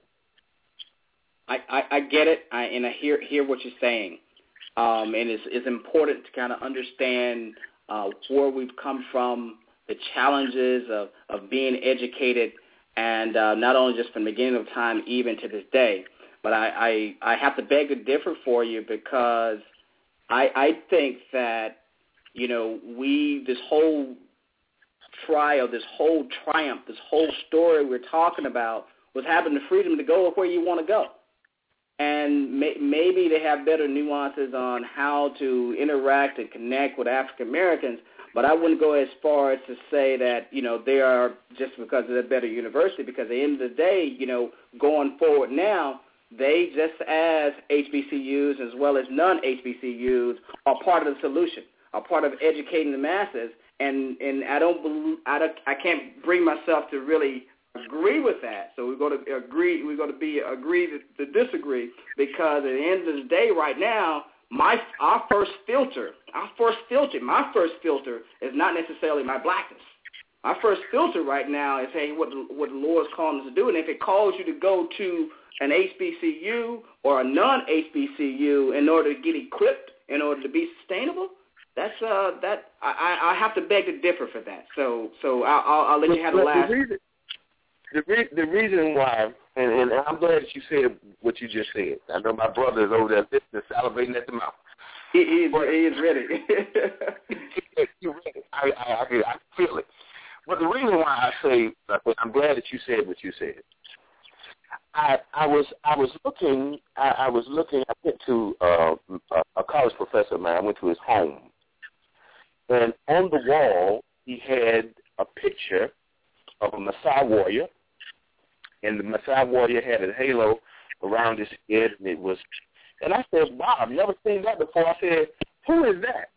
I, I, I get it, I, and I hear hear what you're saying, um, and it's it's important to kind of understand uh, where we've come from, the challenges of, of being educated, and uh, not only just from the beginning of time even to this day. But I, I, I have to beg to differ for you, because I, I think that, you know, we, this whole trial, this whole triumph, this whole story we're talking about was having the freedom to go where you want to go. And may, maybe they have better nuances on how to interact and connect with African Americans, but I wouldn't go as far as to say that, you know, they are just because of a better university, because at the end of the day, you know, going forward now, they, just as H B C Us as well as non-H B C Us, are part of the solution, are part of educating the masses. And and I don't believe, I don't, I can't bring myself to really agree with that. So we're going to agree. We're going to be agree to, to disagree, because at the end of the day, right now, my our first filter, our first filter, my first filter is not necessarily my blackness. Our first filter right now is, hey, what the, what the Lord's calling us to do, and if it calls you to go to an H B C U or a non-H B C U in order to get equipped, in order to be sustainable, that's uh that I, I have to beg to differ for that. So so I'll, I'll, I'll let you have the last. The reason, the, re- the reason why, and, and I'm glad that you said what you just said. I know my brother is over there listening, salivating at the mouth. He, he, is, he is ready. He's ready. I, I, I, I feel it. But the reason why I say, I'm glad that you said what you said. I, I was I was looking I, I was looking I went to uh, a college professor of mine. I went to his home, and on the wall he had a picture of a Maasai warrior and the Messiah warrior had a halo around his head, and it was, and I said, wow, I've never seen that before. I said, who is that?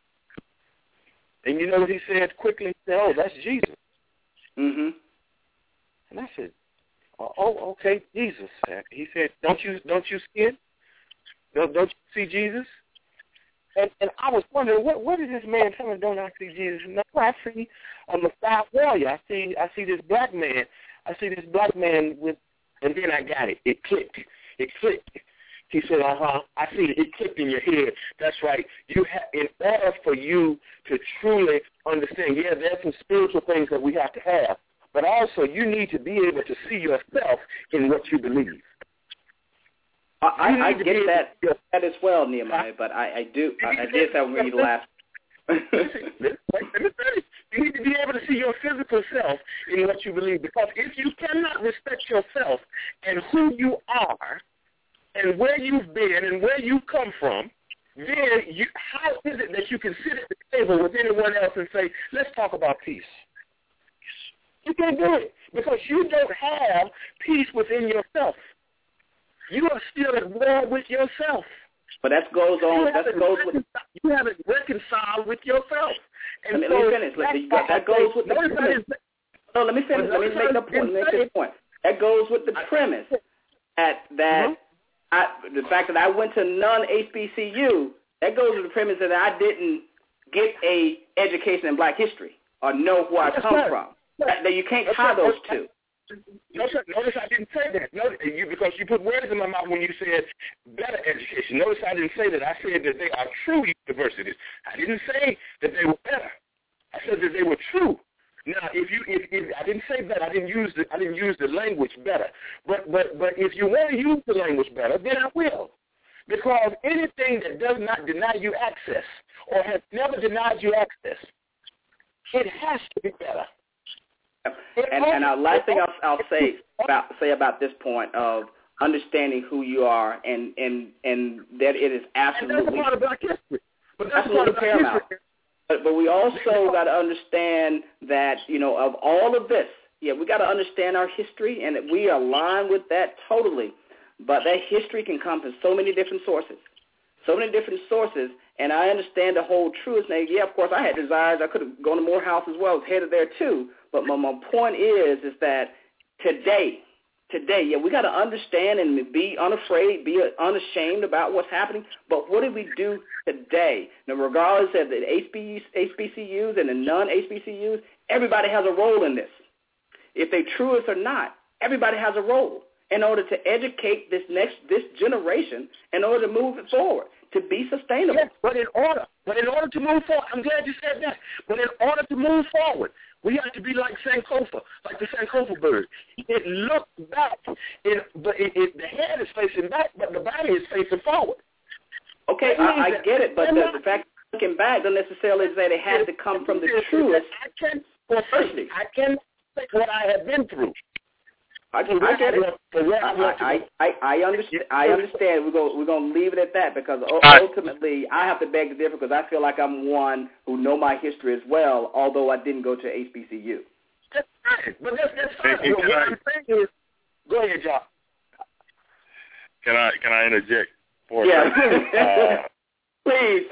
And you know what he said quickly? He said, oh, that's Jesus. Mm-hmm. And I said, oh, okay, Jesus. He said, don't you don't you see it? Don't, don't you see Jesus? And, and I was wondering, what what is this man telling me? Don't I see Jesus? No, I see a Messiah warrior. I see I see this black man. I see this black man with, and then I got it. It clicked. It clicked. He said, uh-huh, I see it. It clicked in your head. That's right. You have, in order for you to truly understand, yeah, there's some spiritual things that we have to have, but also you need to be able to see yourself in what you believe. I, I, I get that, that as well, Nehemiah, but I, I do. I, I did that when you laughed. Let me finish. You need to be able to see your physical self in what you believe, because if you cannot respect yourself and who you are and where you've been and where you come from, then you, how is it that you can sit at the table with anyone else and say, let's talk about peace? You can't do it because you don't have peace within yourself. You are still at war with yourself. But that goes on. That goes with. You haven't reconciled with yourself. And let, so me, let me finish. Let, you got, that goes with the premise. No, let me finish. Let me make the point. Let me make this point. That goes with the premise at that. Mm-hmm. I, the fact that I went to non-H B C U, that goes with the premise that I didn't get a education in Black history or know where I come from. That, that you can't tie those two. Notice, notice I didn't say that. Notice, you, because you put words in my mouth when you said better education. Notice I didn't say that. I said that they are true universities. I didn't say that they were better. I said that they were true. Now, if you, if, if I didn't say that, I didn't use the, I didn't use the language better. But, but, but if you want to use the language better, then I will, because anything that does not deny you access or has never denied you access, it has to be better. And, and our last thing I'll, I'll say about say about this point of understanding who you are, and and, and that it is absolutely and that's a part of Black history. But that's absolutely paramount. But, but we also got to understand that, you know, of all of this, yeah, we got to understand our history, and that we align with that totally. But that history can come from so many different sources, so many different sources. And I understand the whole truth. Now, yeah, of course, I had desires. I could have gone to Morehouse as well. I was headed there too. But my, my point is, is that today, today, yeah, we got to understand and be unafraid, be unashamed about what's happening. But what do we do today? Now, regardless of the H B C Us and the non-H B C Us, everybody has a role in this. If they truest or not, everybody has a role in order to educate this next this generation, in order to move it forward, to be sustainable. Yes, but in order, but in order to move forward, I'm glad you said that. But in order to move forward, we have to be like Sankofa, like the Sankofa bird. It looks back, it, but it, it, the head is facing back, but the body is facing forward. Okay, I, I get it, but the, the fact that looking back doesn't necessarily say it has to come from the truest. I can, well, firstly, I can say what I have been through. I, I get it. I, I, I, understand. I understand. We're going we're going to leave it at that, because ultimately I have to beg to differ, because I feel like I'm one who know my history as well, although I didn't go to H B C U. That's fine, but that's, that's fine. What I'm saying is, go ahead, John. Can I can I interject for yeah. a second? Uh, Please.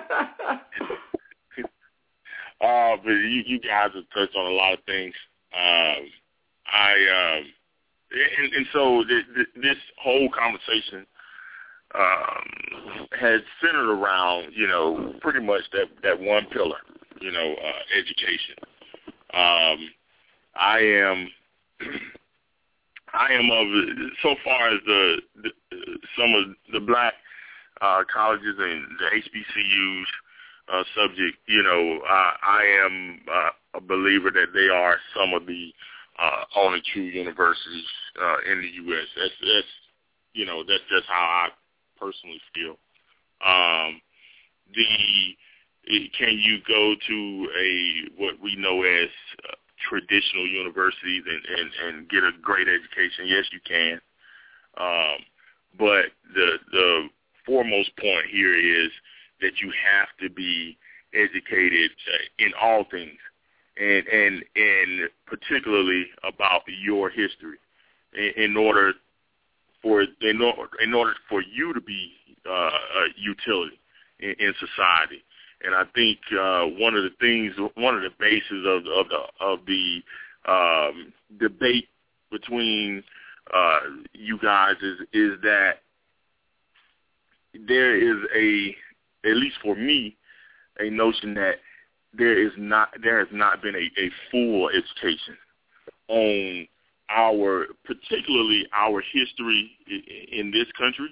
uh, but you, you guys have touched on a lot of things. Um, I. Um, And, and so th- th- this whole conversation um, has centered around, you know, pretty much that, that one pillar, you know, uh, education. Um, I am, I am of so far as the, the some of the black uh, colleges and the H B C Us uh, subject, you know, uh, I am uh, a believer that they are some of the Uh, only true universities uh, in the U S That's, that's, you know, that's just how I personally feel. Um, the can you go to a what we know as uh, traditional universities and, and, and get a great education? Yes, you can. Um, but the the foremost point here is that you have to be educated in all things. And, and and particularly about your history. in, in order for in order, in order for you to be uh, a utility in, in society. And I think uh, one of the things, one of the bases of, of the of the um, debate between uh, you guys is is that there is a, at least for me, a notion that there is not there has not been a, a full education on our, particularly our history in this country,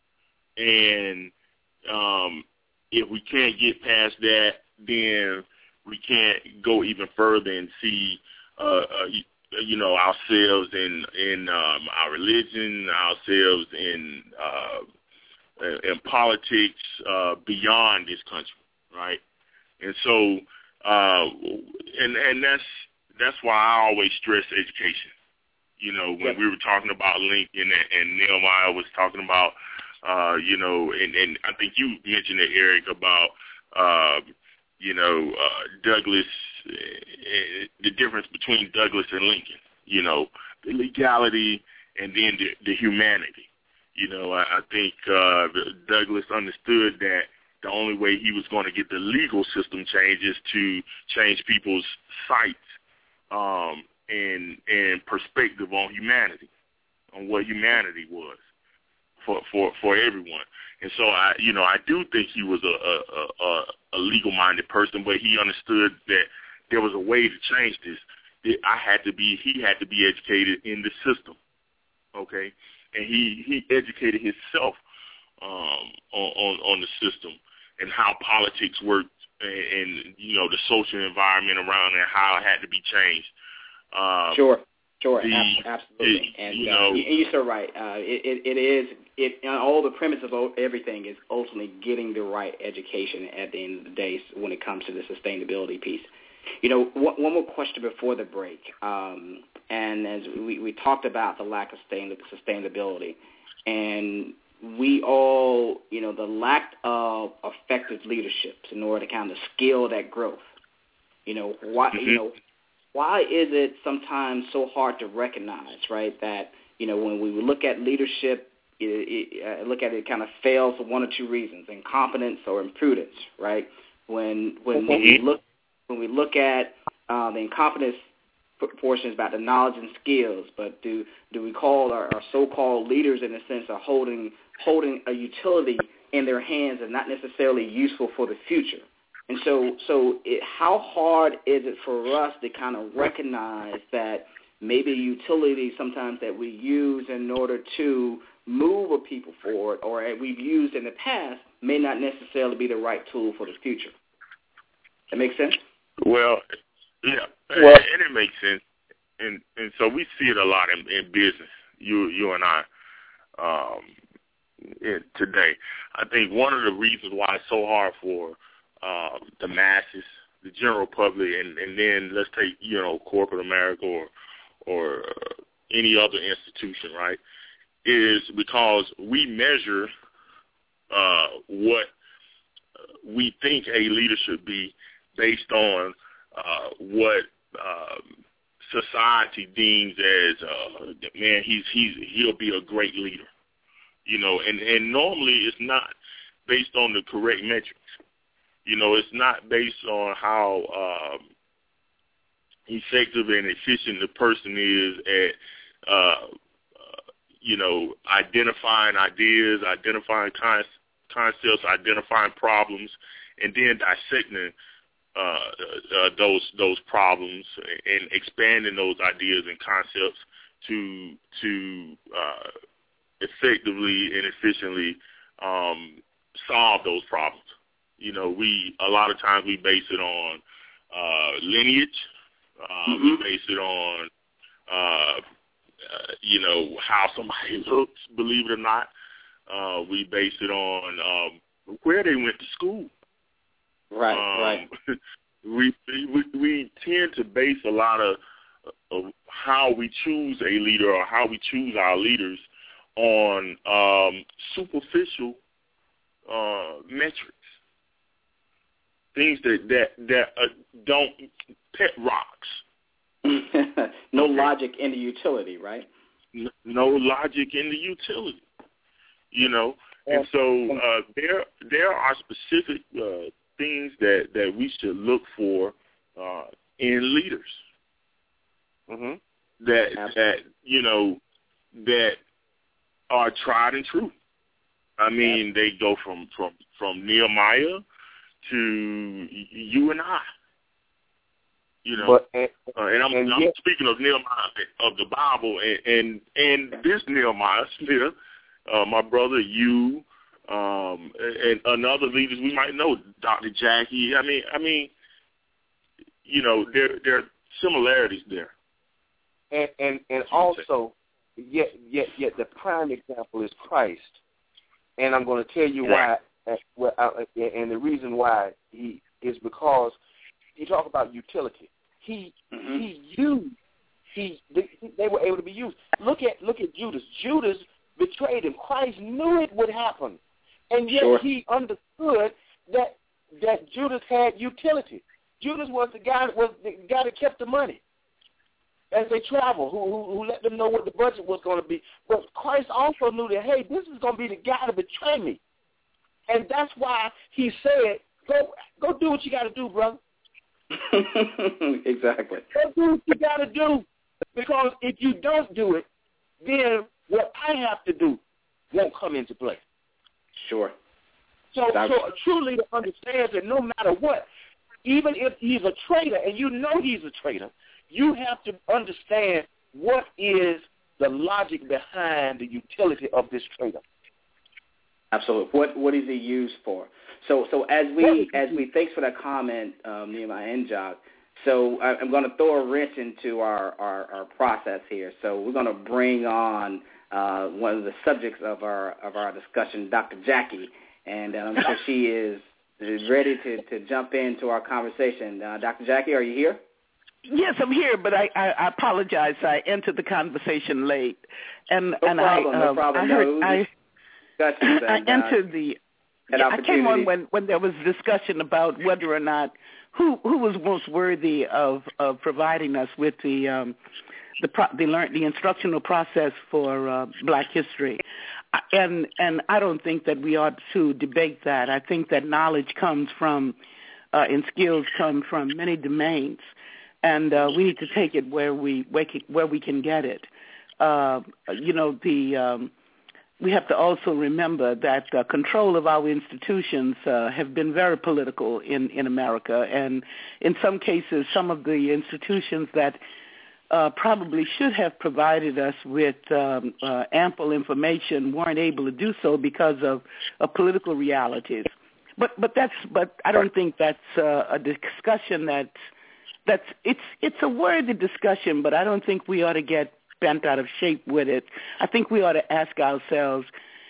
and um, if we can't get past that, then we can't go even further and see, uh, uh, you, you know, ourselves in in um, our religion, ourselves in uh, in politics uh, beyond this country, right? And so, uh, and and that's that's why I always stress education. You know, when yep. we were talking about Lincoln and, and Nehemiah was talking about, uh, you know, and, and I think you mentioned it, Eric, about, uh, you know, uh, Douglass, uh, the difference between Douglass and Lincoln, you know, the legality and then the, the humanity. You know, I, I think uh, Douglass understood that the only way he was going to get the legal system changed is to change people's sights um, and and perspective on humanity, on what humanity was for for, for everyone. And so I, you know, I do think he was a a, a, a legal-minded person, but he understood that there was a way to change this. That I had to be, he had to be educated in the system, okay, and he he educated himself um, on, on on the system and how politics worked, and, and you know the social environment around it, and how it had to be changed. Um, sure, sure, the, absolutely, it, and you uh, know, you, you're so right. Uh, it, it, it is it you know, all the premise of everything is ultimately getting the right education at the end of the day when it comes to the sustainability piece. You know, one, one more question before the break, um, and as we, we talked about the lack of sustainability, and we all, you know, the lack of effective leaderships in order to kind of scale that growth. You know, why, mm-hmm. you know, why is it sometimes so hard to recognize, right, that, you know, when we look at leadership, it, it, uh, look at it, it kind of fails for one or two reasons: incompetence or imprudence, right? When when, mm-hmm. when we look when we look at uh, the incompetence portions about the knowledge and skills, but do do we call our, our so-called leaders in a sense are holding holding a utility in their hands and not necessarily useful for the future? And so, so it, how hard is it for us to kind of recognize that maybe utility sometimes that we use in order to move a people forward, or we've used in the past, may not necessarily be the right tool for the future? That makes sense? Well, yeah, well, and it makes sense, and and so we see it a lot in, in business. You you and I um, in, today. I think one of the reasons why it's so hard for uh, the masses, the general public, and, and then let's take you know corporate America or or any other institution, right? Is because we measure uh, what we think a leader should be based on uh, what um, society deems as uh, man, he's he's he'll be a great leader, you know, and, and normally it's not based on the correct metrics. You know, it's not based on how um, effective and efficient the person is at, uh, uh, you know, identifying ideas, identifying con- concepts, identifying problems, and then dissecting Uh, uh, those those problems and expanding those ideas and concepts to to uh, effectively and efficiently um, solve those problems. You know, we a lot of times we base it on uh, lineage. Uh, mm-hmm. We base it on uh, uh, you know how somebody looks. Believe it or not, uh, we base it on um, where they went to school. Right, um, right. We, we we tend to base a lot of, of how we choose a leader or how we choose our leaders on um, superficial uh, metrics, things that that that uh, don't pet rocks. no okay. logic in the utility, right? n- no logic in the utility, you know. And so uh, there there are specific uh, things that, that we should look for uh, in leaders. Mm-hmm. That that you know that are tried and true. I mean, they go from, from, from Nehemiah to you and I. You know, but, and, uh, and I'm, and I'm yet, speaking of Nehemiah of the Bible, and and, and this Nehemiah Smith, uh, my brother, you, um, and, and other leaders we might know, Doctor Jackie. I mean, I mean, you know, there there are similarities there. And and, and also, yet yet yet the prime example is Christ, and I'm going to tell you why. Well, and the reason why he is because you talk about utility. He mm-hmm. he used he they, they were able to be used. Look at look at Judas. Judas betrayed him. Christ knew it would happen, and yet sure. he understood that that Judas had utility. Judas was the guy was the guy that kept the money as they travel, who, who who let them know what the budget was going to be. But Christ also knew that, hey, this is going to be the guy to betray me. And that's why he said, go go do what you got to do, brother. Exactly. Go do what you got to do. Because if you don't do it, then what I have to do won't come into play. Sure. So, so a true leader understands that no matter what, even if he's a traitor and you know he's a traitor, you have to understand what is the logic behind the utility of this traitor. Absolutely. What what is he used for? So so as we as we thanks for that comment, um, Nehemiah and Jock. So I, I'm going to throw a wrench into our, our, our process here. So we're going to bring on uh, one of the subjects of our of our discussion, Doctor Jackie, and uh, I'm sure she is ready to, to jump into our conversation. Uh, Doctor Jackie, are you here? Yes, I'm here, but I, I, I apologize. I entered the conversation late, and no and problem, I no um, problem. I heard no, I, and, I entered the. Uh, yeah, I came on when, when there was discussion about whether or not who who was most worthy of, of providing us with the um, the pro, the learn the instructional process for uh, Black history, and and I don't think that we ought to debate that. I think that knowledge comes from uh, and skills come from many domains. And uh, we need to take it where we where we can get it. Uh, you know, the um, we have to also remember that uh, control of our institutions uh, have been very political in, in America, and in some cases, some of the institutions that uh, probably should have provided us with um, uh, ample information weren't able to do so because of, of political realities. But but that's but I don't think that's uh, a discussion that's That's it's it's a worthy discussion, but I don't think we ought to get bent out of shape with it. I think we ought to ask ourselves,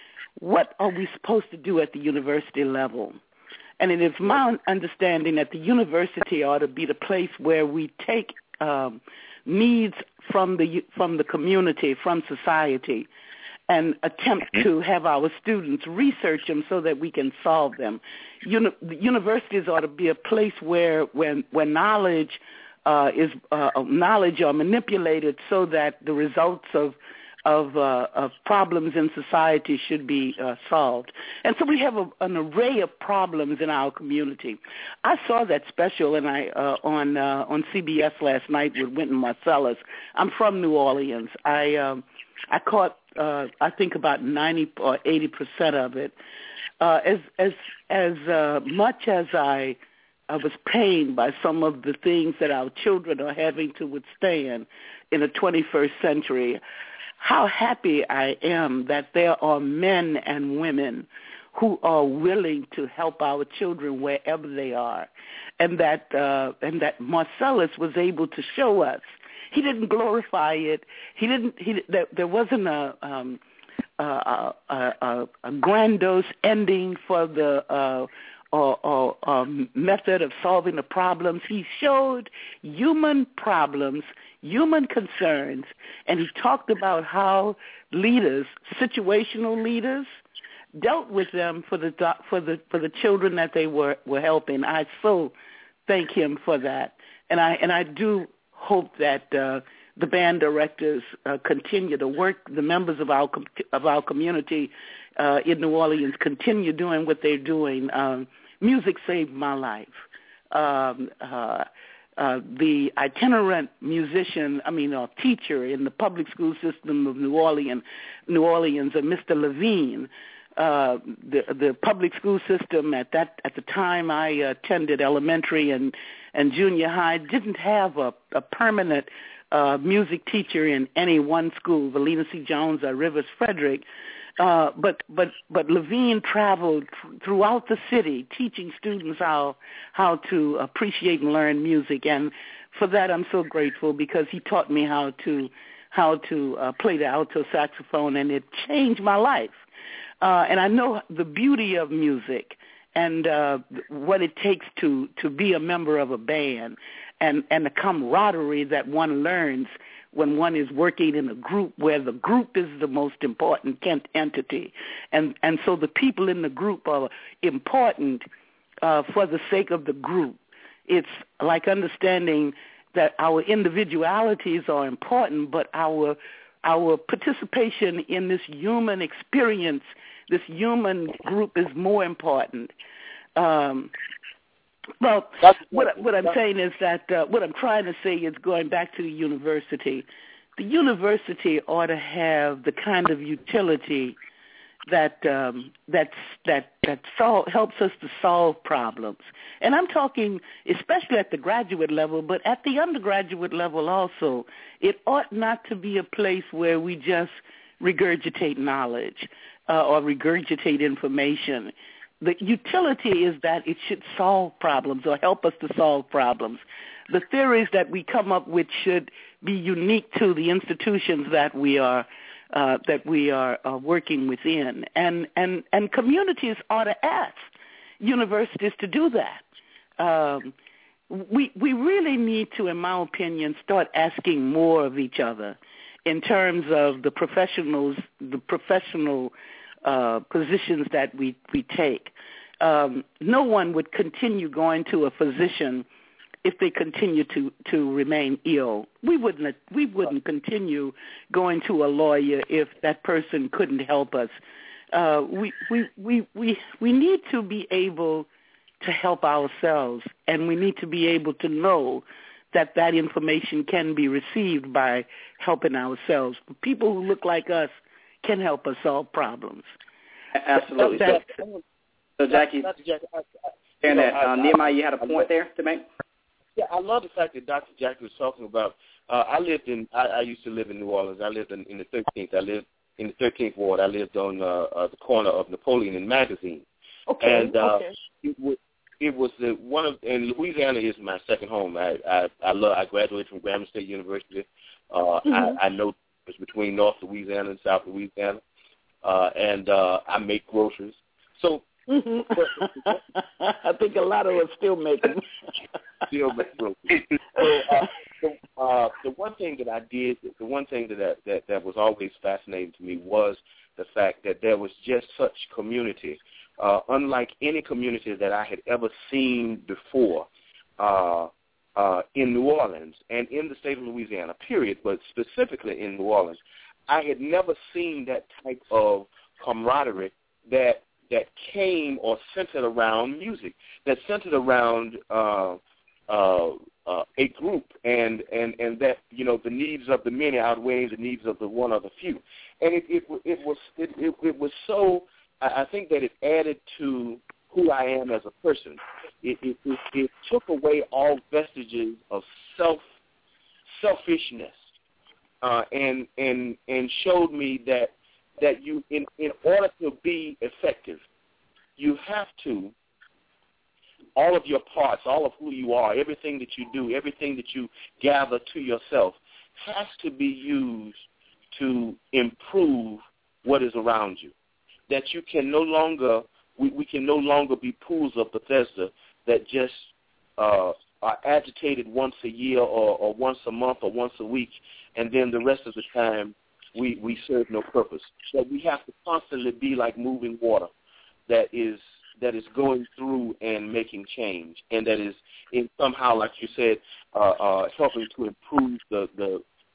what are we supposed to do at the university level? And it is my understanding that the university ought to be the place where we take um, needs from the from the community, from society, and attempt to have our students research them so that we can solve them. Uni- universities ought to be a place where when when knowledge uh, is uh, knowledge are manipulated so that the results of of, uh, of problems in society should be uh, solved. And so we have a, an array of problems in our community. I saw that special and I uh, on uh, on C B S last night with Wynton Marsalis. I'm from New Orleans. I um, I caught uh, I think about ninety or eighty percent of it. Uh, as as as uh, much as I I was pained by some of the things that our children are having to withstand in the twenty-first century, how happy I am that there are men and women who are willing to help our children wherever they are, and that uh, and that Marsalis was able to show us. He didn't glorify it. He didn't. He there, there wasn't a. Um, Uh, a, a, a grandiose ending for the uh, or, or, or method of solving the problems. He showed human problems, human concerns, and he talked about how leaders, situational leaders, dealt with them for the for the for the children that they were, were helping. I so thank him for that, and I and I do hope that uh, the band directors uh, continue to work, the members of our com- of our community uh, in New Orleans continue doing what they're doing. Um, music saved my life. Um, uh, uh, the itinerant musician, I mean, a teacher in the public school system of New Orleans, New Orleans, uh, Mister Levine. Uh, the the public school system at that at the time I attended elementary and, and junior high didn't have a, a permanent uh, music teacher in any one school, Valina C. Jones or Rivers Frederick. Uh, but but but Levine traveled th- throughout the city, teaching students how how to appreciate and learn music, and for that I'm so grateful because he taught me how to how to uh, play the alto saxophone, and it changed my life. Uh, and I know the beauty of music and uh, what it takes to, to be a member of a band and, and the camaraderie that one learns when one is working in a group where the group is the most important entity. And, and so the people in the group are important uh, for the sake of the group. It's like understanding that our individualities are important, but our Our participation in this human experience, this human group is more important. Um, well, what, what I'm saying is that uh, what I'm trying to say is going back to the university. The university ought to have the kind of utility that um, that's, that that sol- helps us to solve problems. And I'm talking especially at the graduate level, but at the undergraduate level also. It ought not to be a place where we just regurgitate knowledge uh, or regurgitate information. The utility is that it should solve problems or help us to solve problems. The theories that we come up with should be unique to the institutions that we are Uh, that we are uh, working within, and, and, and communities ought to ask universities to do that. Um, we we really need to, in my opinion, start asking more of each other in terms of the professionals, the professional uh, positions that we we take. Um, no one would continue going to a physician if they continue to, to remain ill. We wouldn't we wouldn't continue going to a lawyer if that person couldn't help us. Uh, we, we we we we need to be able to help ourselves, and we need to be able to know that that information can be received by helping ourselves. People who look like us can help us solve problems. Absolutely. So, so Jackie, and that uh, Nehemiah, you had a point there to make? Yeah, I love the fact that Doctor Jackie was talking about. Uh, I lived in. I, I used to live in New Orleans. I lived in, in the thirteenth. I lived in the thirteenth ward. I lived on uh, uh, the corner of Napoleon and Magazine. Okay. And uh, okay. it was it was the one of. And Louisiana is my second home. I I, I love. I graduated from Grambling State University. Uh, mm-hmm. I, I know it's between North Louisiana and South Louisiana, uh, and uh, I make groceries. So. Mm-hmm. I think a lot of us still make them. Still make them. So, uh, the, uh, the one thing that I did, the one thing that, that that was always fascinating to me was the fact that there was just such community, uh, unlike any community that I had ever seen before uh, uh, in New Orleans and in the state of Louisiana, period, but specifically in New Orleans. I had never seen that type of camaraderie that that came or centered around music, that centered around uh, uh, uh, a group, and, and, and that, you know, the needs of the many outweighing the needs of the one or the few. And it, it, it was it, it, it was so, I think that it added to who I am as a person. It, it, it, it took away all vestiges of self selfishness uh, and, and, and showed me that that you, in, in order to be effective, you have to, all of your parts, all of who you are, everything that you do, everything that you gather to yourself has to be used to improve what is around you. That you can no longer, we, we can no longer be pools of Bethesda that just uh, are agitated once a year or, or once a month or once a week, and then the rest of the time we, we serve no purpose. That we have to constantly be like moving water that is that is going through and making change, and that is in somehow, like you said, uh, uh, helping to improve the, the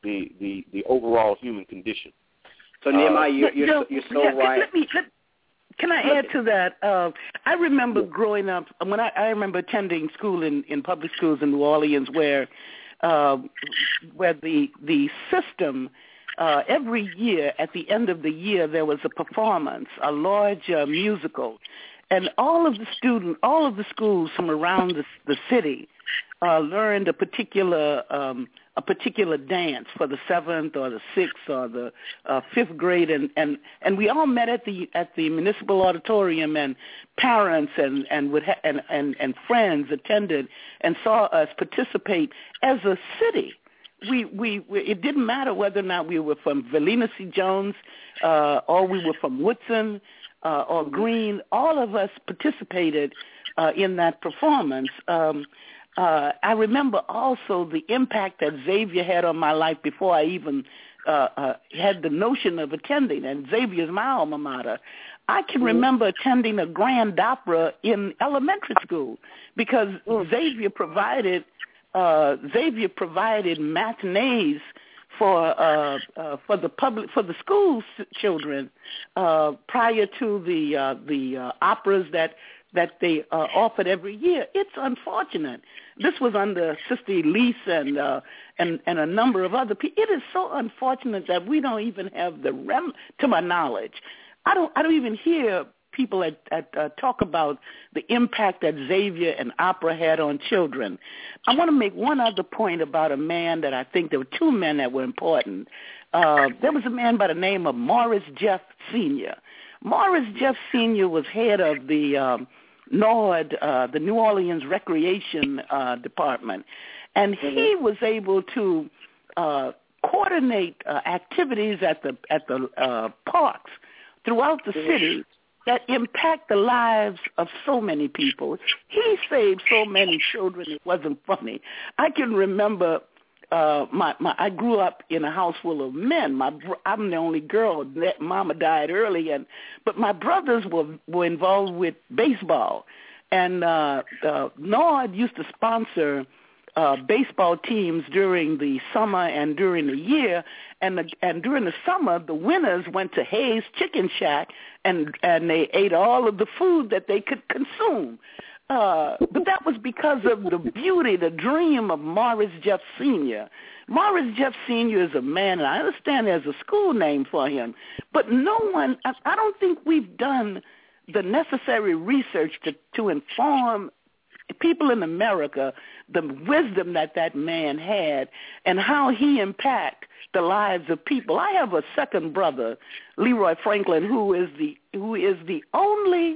the, the, the overall human condition. So Nehemiah, uh, you're, you're, you're so yeah, right. Let me, let, can I add to that? Uh, I remember growing up, when I, I remember attending school in, in public schools in New Orleans where uh, where the the system, uh, every year, at the end of the year, there was a performance, a large uh, musical. And all of the students, all of the schools from around the, the city uh, learned a particular um, a particular dance for the seventh or the sixth or the uh, fifth grade, and, and, and we all met at the at the municipal auditorium, and parents and and would ha- and, and and friends attended and saw us participate as a city. We, we we it didn't matter whether or not we were from Valina C. Jones uh, or we were from Woodson uh, or Green. All of us participated uh, in that performance. Um, Uh, I remember also the impact that Xavier had on my life before I even uh, uh, had the notion of attending, and Xavier's my alma mater. I can remember attending a grand opera in elementary school because Xavier provided uh, Xavier provided matinees for uh, uh, for the public for the school children uh, prior to the uh, the uh, operas that. that they uh, offered every year. It's unfortunate. This was under Sister Elise and, uh, and and a number of other people. It is so unfortunate that we don't even have the rem. To my knowledge, I don't. I don't even hear people at, at uh, talk about the impact that Xavier and opera had on children. I want to make one other point about a man that I think there were two men that were important. Uh, there was a man by the name of Morris Jeff Senior Morris Jeff Senior was head of the um, NORD, uh, the New Orleans Recreation uh, Department, and mm-hmm. he was able to uh, coordinate uh, activities at the at the uh, parks throughout the mm-hmm. city that impact the lives of so many people. He saved so many children. It wasn't funny. I can remember. Uh, my, my, I grew up in a house full of men. My, I'm the only girl. Mama died early, and but my brothers were were involved with baseball, and uh, uh, NORD used to sponsor uh, baseball teams during the summer and during the year, and the, and during the summer, the winners went to Hayes Chicken Shack, and and they ate all of the food that they could consume. Uh, but that was because of the beauty, the dream of Morris Jeff Senior Morris Jeff Senior is a man, and I understand there's a school name for him, but no one, I, I don't think we've done the necessary research to, to inform people in America the wisdom that that man had and how he impacted the lives of people. I have a second brother, Leroy Franklin, who is the who is the only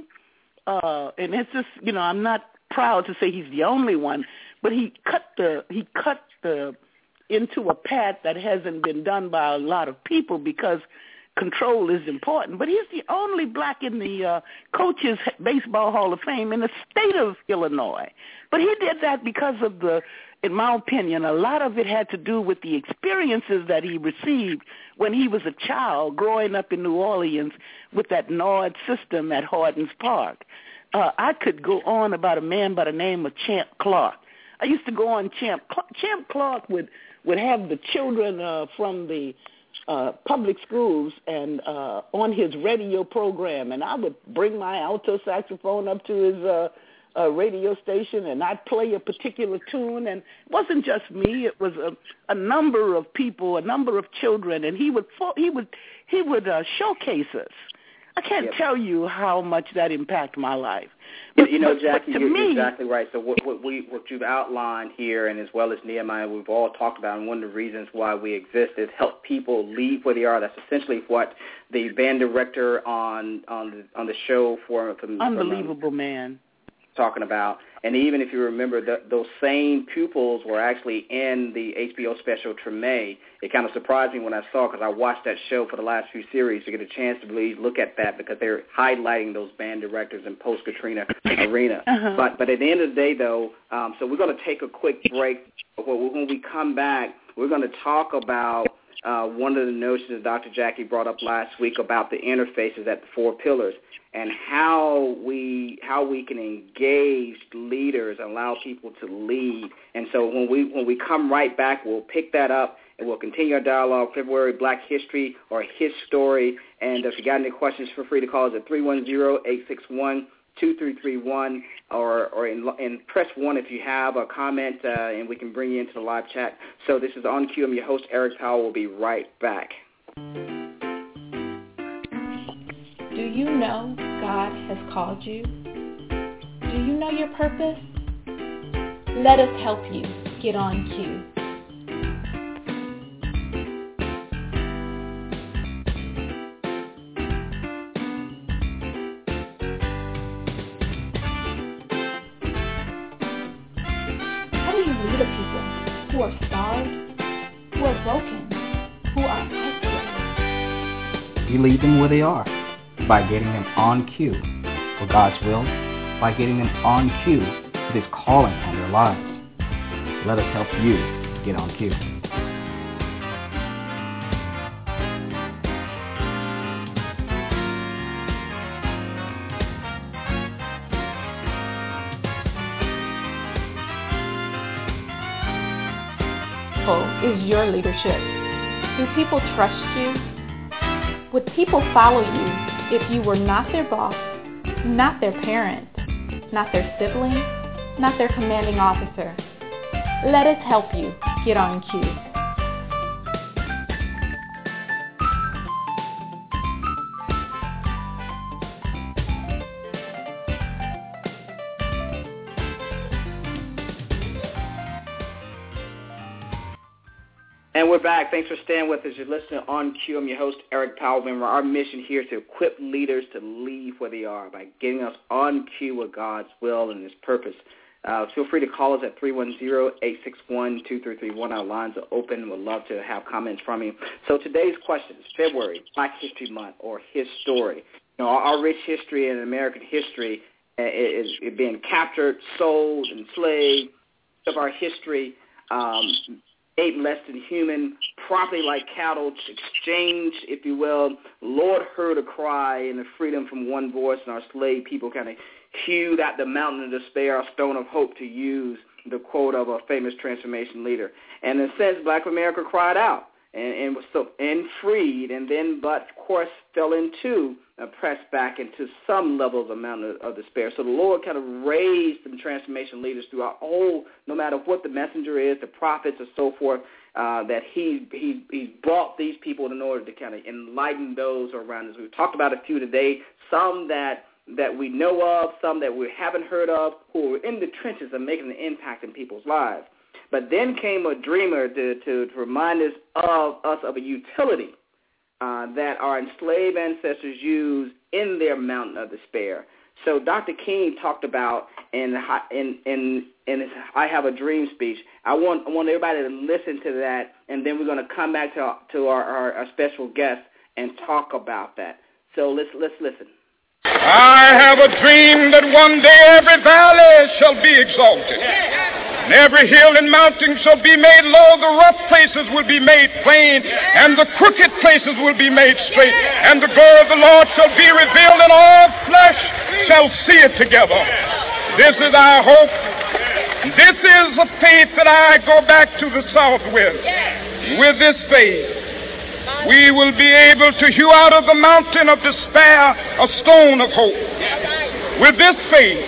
Uh, and it's just, you know, I'm not proud to say he's the only one, but he cut the he cut the into a path that hasn't been done by a lot of people because control is important. But he's the only black in the uh, Coaches Baseball Hall of Fame in the state of Illinois. But he did that because of the, in my opinion, a lot of it had to do with the experiences that he received when he was a child growing up in New Orleans with that NORD system at Hardens Park. Uh, I could go on about a man by the name of Champ Clark. I used to go on Champ Clark. Champ Clark would, would have the children uh, from the uh, public schools and uh, on his radio program, and I would bring my alto saxophone up to his uh, uh, radio station, and I'd play a particular tune, and it wasn't just me. It was a, a number of people, a number of children, and he would he would he would uh, showcase us. I can't yep. tell you how much that impacted my life. But, you know, Jackie, but you're, me, you're exactly right. So what, what, we, what you've outlined here, and as well as Nehemiah, we've all talked about, and one of the reasons why we exist is help people leave where they are. That's essentially what the band director on on the, on the show for from unbelievable from, um, man talking about. And even if you remember, the, those same pupils were actually in the H B O special Treme. It kind of surprised me when I saw, because I watched that show for the last few series to get a chance to really look at that, because they're highlighting those band directors in post-Katrina arena. Uh-huh. But but at the end of the day, though, um, so we're going to take a quick break. When we come back, we're going to talk about uh, one of the notions that Doctor Jackie brought up last week about the interfaces at the four pillars, and how we how we can engage leaders, allow people to lead. And so when we when we come right back, we'll pick that up and we'll continue our dialogue, February Black History or His Story. And if you got any questions, feel free to call us at three one zero, eight six one, two three three one or, or in, in press one if you have a comment, uh, and we can bring you into the live chat. So this is On Cue. I'm your host, Eric Powell. We'll be right back. Do you know God has called you? Do you know your purpose? Let us help you get on cue. How do you lead a people who are starved, who are broken, who are isolated? You lead them where they are by getting them on cue for God's will, by getting them on cue with His calling on their lives. Let us help you get on cue. Is your leadership? Do people trust you? Would people follow you if you were not their boss, not their parent, not their sibling, not their commanding officer? Let us help you get on cue. And we're back. Thanks for staying with us. You're listening On Cue. I'm your host, Eric Powell. Remember, our mission here is to equip leaders to lead where they are by getting us on cue with God's will and His purpose. Uh, feel free to call us at three one zero, eight six one, two three three one. Our lines are open. We'd love to have comments from you. So today's question is February, Black History Month, or His Story. You know, our, our rich history and American history uh, is, is being captured, sold, enslaved, of our history, um, ate less than human, property like cattle, exchanged, if you will. Lord heard a cry and the freedom from one voice, and our slave people kind of hewed at the mountain of despair, a stone of hope, to use the quote of a famous transformation leader. And in a sense, Black America cried out and, and was so and freed, and then, but of course, fell into, uh, pressed back into some levels of mountain of, of despair. So the Lord kind of raised some transformation leaders throughout all, no matter what the messenger is, the prophets, or so forth, uh, that he he he brought these people in order to kind of enlighten those around us. We've talked about a few today, some that that we know of, some that we haven't heard of, who were in the trenches and making an impact in people's lives. But then came a dreamer to, to, to remind us of us of a utility uh, that our enslaved ancestors used in their mountain of despair. So Doctor King talked about in in in, in his I Have a Dream speech. I want I want everybody to listen to that, and then we're going to come back to to our, our, our special guest and talk about that. So let's let's listen. I have a dream that one day every valley shall be exalted, and every hill and mountain shall be made low. The rough places will be made plain, and the crooked places will be made straight. And the glory of the Lord shall be revealed, and all flesh shall see it together. This is our hope. This is the faith that I go back to the South with. With this faith, we will be able to hew out of the mountain of despair a stone of hope. With this faith,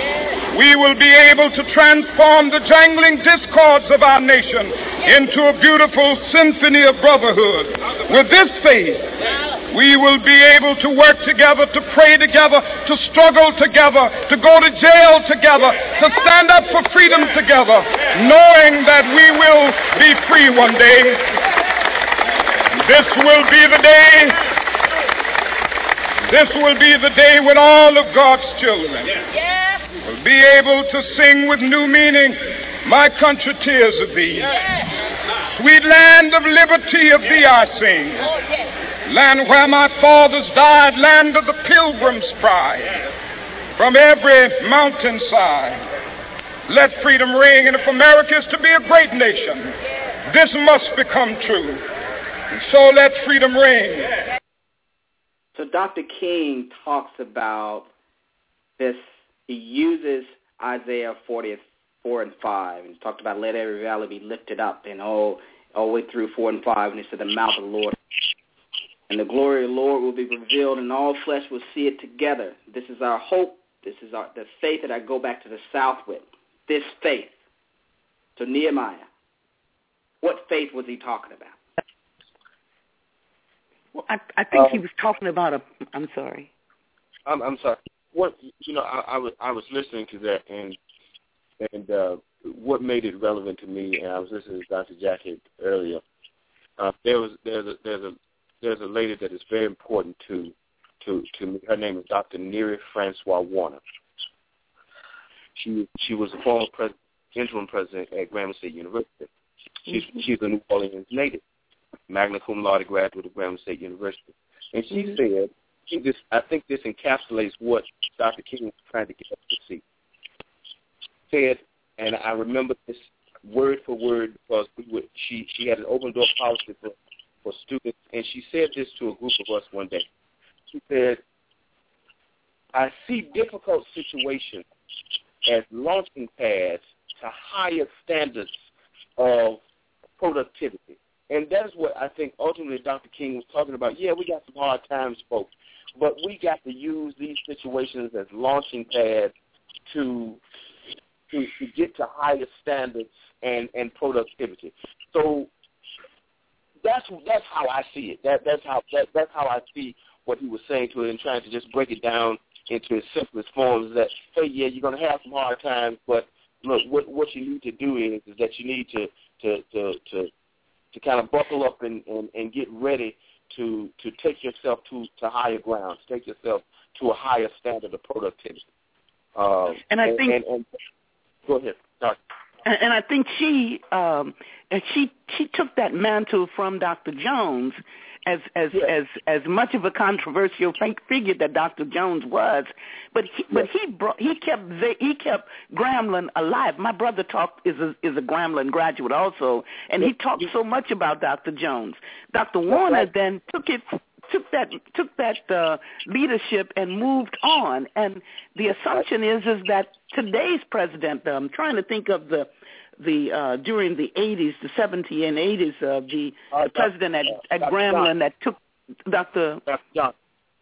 we will be able to transform the jangling discords of our nation into a beautiful symphony of brotherhood. With this faith, we will be able to work together, to pray together, to struggle together, to go to jail together, to stand up for freedom together, knowing that we will be free one day. This will be the day, this will be the day when all of God's children will be able to sing with new meaning, my country, tears of thee. Sweet land of liberty, of thee I sing. Land where my fathers died, land of the pilgrim's pride. From every mountainside, let freedom ring. And if America is to be a great nation, this must become true. And so let freedom ring. So Doctor King talks about this. He uses Isaiah forty-four and five, and he talked about let every valley be lifted up, and oh, all the way through four and five, and he said, the mouth of the Lord. And the glory of the Lord will be revealed, and all flesh will see it together. This is our hope. This is our the faith that I go back to the south with. This faith. So Nehemiah, what faith was he talking about? Well, I, I think um, he was talking about a. I'm sorry. I'm, I'm sorry. What you know, I, I was I was listening to that, and and uh, what made it relevant to me, and I was listening to Doctor Jacket earlier. Uh, there was there's a there's a there's a lady that is very important to to to me. Her name is Doctor Neri Francois Warner. She she was the former pres- interim president at Grambling State University. She's mm-hmm. she's a New Orleans native, magna cum laude graduate of Grambling State University, and she mm-hmm. said, she just, I think this encapsulates what Doctor King was trying to get us to see. Said, and I remember this word for word because we would, she she had an open door policy for, for students, and she said this to a group of us one day. She said, I see difficult situations as launching pads to higher standards of productivity. And that is what I think ultimately Doctor King was talking about. Yeah, we got some hard times, folks, but we got to use these situations as launching pads to to, to get to higher standards and, and productivity. So that's that's how I see it. That that's how that, that's how I see what he was saying to it, and trying to just break it down into its simplest forms. That hey, yeah, you're going to have some hard times, but look, what what you need to do is is that you need to to to to, to kind of buckle up and, and, and get ready to to take yourself to, to higher grounds, take yourself to a higher standard of productivity. Uh, and I and, think. And, and, go ahead, Doctor. And, and I think she um, and she she took that mantle from Doctor Jones. As as yes. as as much of a controversial figure that Doctor Jones was, but he, yes. but he brought he kept he kept Grambling alive. My brother talked is a is a Grambling graduate also, and yes. he talked so much about Doctor Jones. Doctor Warner right. then took it took that took that uh, leadership and moved on. And the assumption right. is is that today's president. I'm trying to think of the. The uh, during the eighties, the seventies and eighties, uh, the, uh, the president at, at Grambling that took Doctor Doctor Johnson.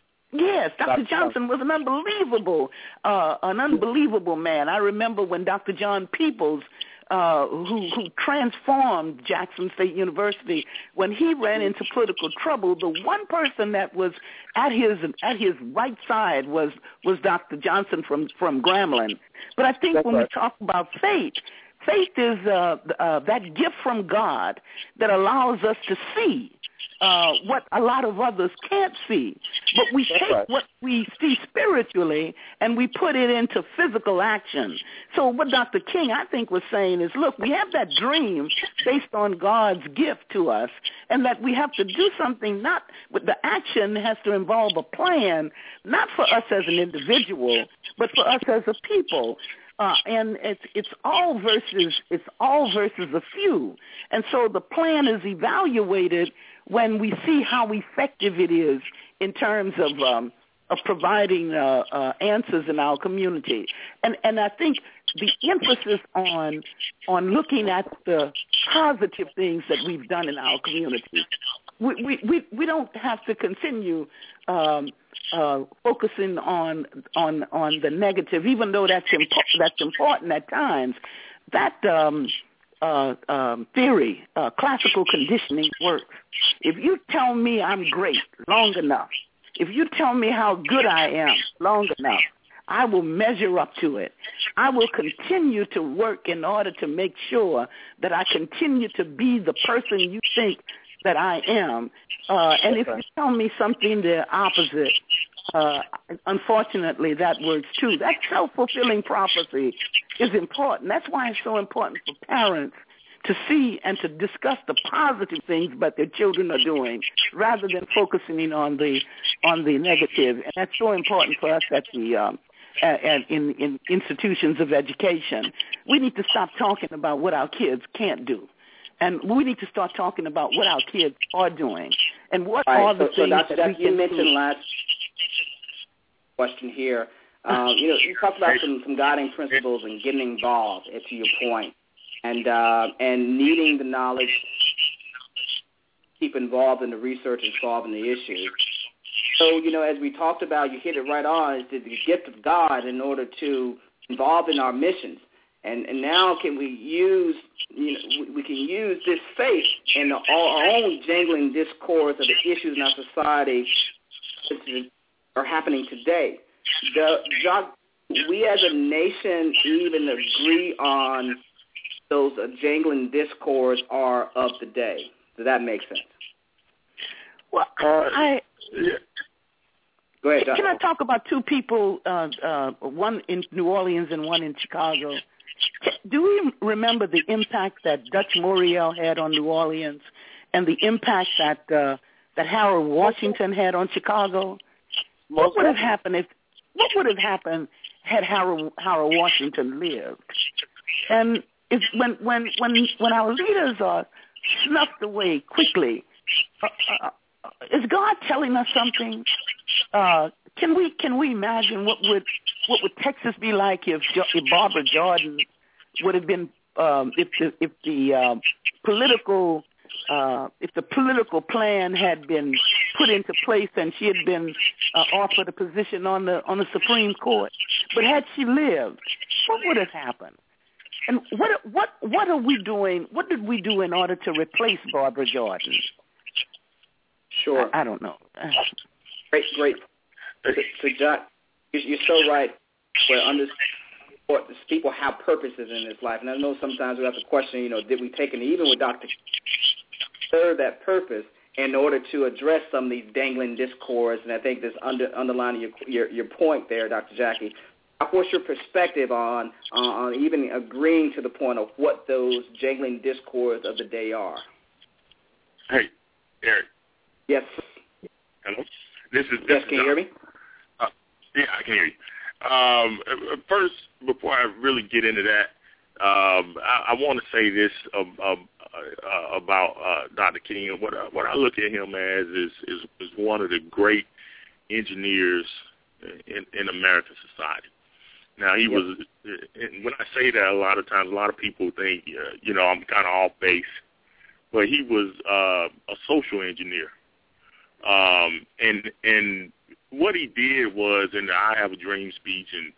Yes, Doctor Johnson was an unbelievable, uh, an unbelievable man. I remember when Doctor John Peoples, uh, who who transformed Jackson State University, when he ran into political trouble, the one person that was at his at his right side was was Doctor Johnson from from Grambling. But I think That's when right. we talk about faith. Faith is uh, uh, that gift from God that allows us to see uh, what a lot of others can't see. But we That's take right. what we see spiritually and we put it into physical action. So what Doctor King, I think, was saying is, look, we have that dream based on God's gift to us, and that we have to do something. Not with the action has to involve a plan, not for us as an individual, but for us as a people. Uh, and it's it's all versus it's all versus a few, and so the plan is evaluated when we see how effective it is in terms of um, of providing uh, uh, answers in our community. And and I think the emphasis on on looking at the positive things that we've done in our community. We we we, we don't have to continue. Um, Uh, focusing on on on the negative, even though that's impo- that's important at times. That um, uh, um, theory, uh, classical conditioning, works. If you tell me I'm great long enough, if you tell me how good I am long enough, I will measure up to it. I will continue to work in order to make sure that I continue to be the person you think that I am. Uh, and if you tell me something the opposite, uh, unfortunately, that works too. That self-fulfilling prophecy is important. That's why it's so important for parents to see and to discuss the positive things that their children are doing, rather than focusing on the on the negative. And that's so important for us at the um, at, at, in, in institutions of education. We need to stop talking about what our kids can't do. And we need to start talking about what our kids are doing and what right, are the so, things so Doctor that Duck, we you can mentioned do. last question here. Um, you know, you talked about some, some guiding principles and getting involved, to your point, and uh, and needing the knowledge keep involved in the research and solving the issues. So, you know, as we talked about, you hit it right on, is the gift of God in order to involve in our missions. And, and now can we use, you know, we, we can use this faith in the, our own jangling discourse of the issues in our society that are happening today. The, Jacques, we as a nation even agree on those uh, jangling discourse are of the day. Does that make sense? Well, I... Go ahead, Doc. Can I talk about two people, uh, uh, one in New Orleans and one in Chicago? Do we remember the impact that Dutch Moriel had on New Orleans and the impact that uh, that Harold Washington had on Chicago? What would have happened if what would have happened had Harold Harold Washington lived? And if, when when when when our leaders are snuffed away quickly, uh, uh, is God telling us something? Uh, can we can we imagine what would what would Texas be like if, if Barbara Jordan would have been um, if the if the um, political uh, if the political plan had been put into place and she had been uh, offered a position on the on the Supreme Court, but had she lived, what would have happened? And what what what are we doing? What did we do in order to replace Barbara Jordan? Sure, I, I don't know. Great, great. So, so John, you're so right. Where under people have purposes in this life, and I know sometimes we have to question, you know, did we take it even with Doctor serve that purpose in order to address some of these dangling discords? And I think this under underlining your your, your point there, Doctor Jackie. What's your perspective on uh, on even agreeing to the point of what those jangling discords of the day are? Hey, Eric. Yes. Hello. This is yes. Can you hear me? Uh, yeah, I can hear you. Um, first, before I really get into that, um, I, I want to say this um, um, uh, about uh, Doctor King. What I, what I look at him as is, is is one of the great engineers in, in American society. Now, he yep. was. When I say that, a lot of times, a lot of people think, uh, you know, I'm kind of off base, but he was uh, a social engineer. Um, and and what he did was in the I Have a Dream speech, and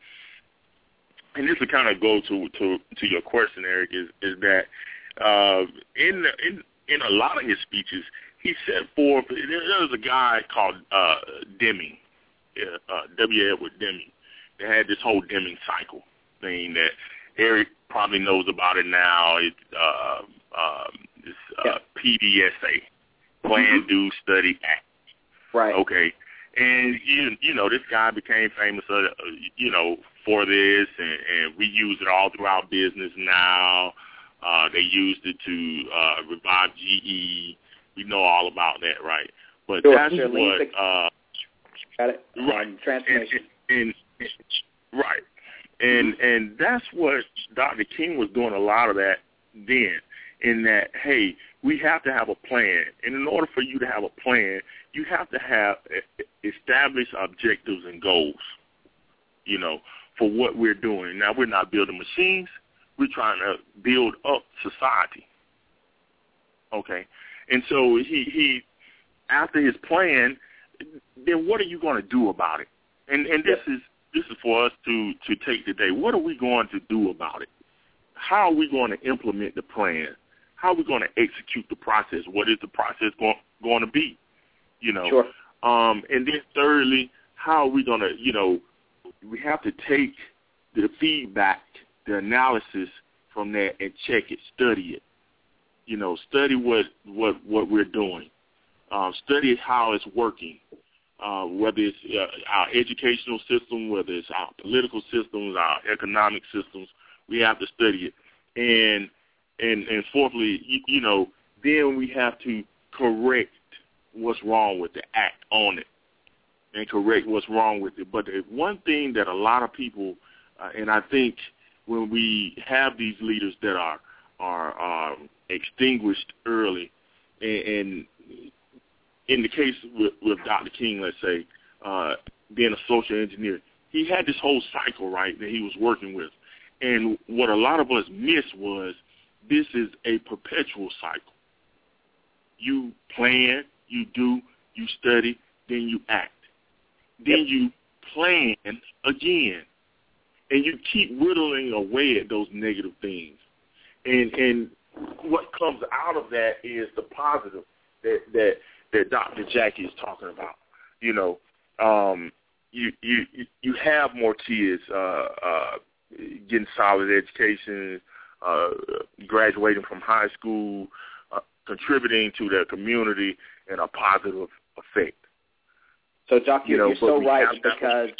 and this will kind of go to, to, to your question, Eric, is is that uh, in, the, in in a lot of his speeches, he set forth, there, there was a guy called uh, Deming, uh, W. Edward Deming, that had this whole Deming cycle thing that Eric probably knows about it now. It's uh, um, this uh, yeah. P D S A, Plan, mm-hmm. Do, Study, Act. Right. Okay. And, you you know, this guy became famous, uh, you know, for this, and, and we use it all throughout business now. Uh, they used it to uh, revive G E. We know all about that, right? But sure. that's sure. what... Uh, Got it. Right. Um, transformation. And, and, and, right. And, mm-hmm. and that's what Doctor King was doing a lot of that then, in that, hey, we have to have a plan. And in order for you to have a plan, you have to have established objectives and goals, you know, for what we're doing. Now, we're not building machines. We're trying to build up society. Okay? And so he, he after his plan, then what are you going to do about it? And and this is this is for us to, to take today. What are we going to do about it? How are we going to implement the plan? How are we going to execute the process? What is the process going, going to be? You know, sure. um, and then thirdly, how are we going to, you know, we have to take the feedback, the analysis from that and check it, study it. You know, study what, what, what we're doing. Um, study how it's working, uh, whether it's uh, our educational system, whether it's our political systems, our economic systems. We have to study it. And and, and fourthly, you, you know, then we have to correct what's wrong with it, act on it, and correct what's wrong with it. But the one thing that a lot of people, uh, and I think when we have these leaders that are are um, extinguished early, and, and in the case with, with Doctor King, let's say, uh, being a social engineer, he had this whole cycle, right, that he was working with. And what a lot of us missed was this is a perpetual cycle. you plan, you do, you study, then you act. Then yep. you plan again. And you keep whittling away at those negative things. And and what comes out of that is the positive that that, that Doctor Jackie is talking about. You know, um, you, you you have more kids uh, uh, getting solid education, uh, graduating from high school, uh, contributing to their community in a positive effect. So, Doc, you're, you know, you're so right because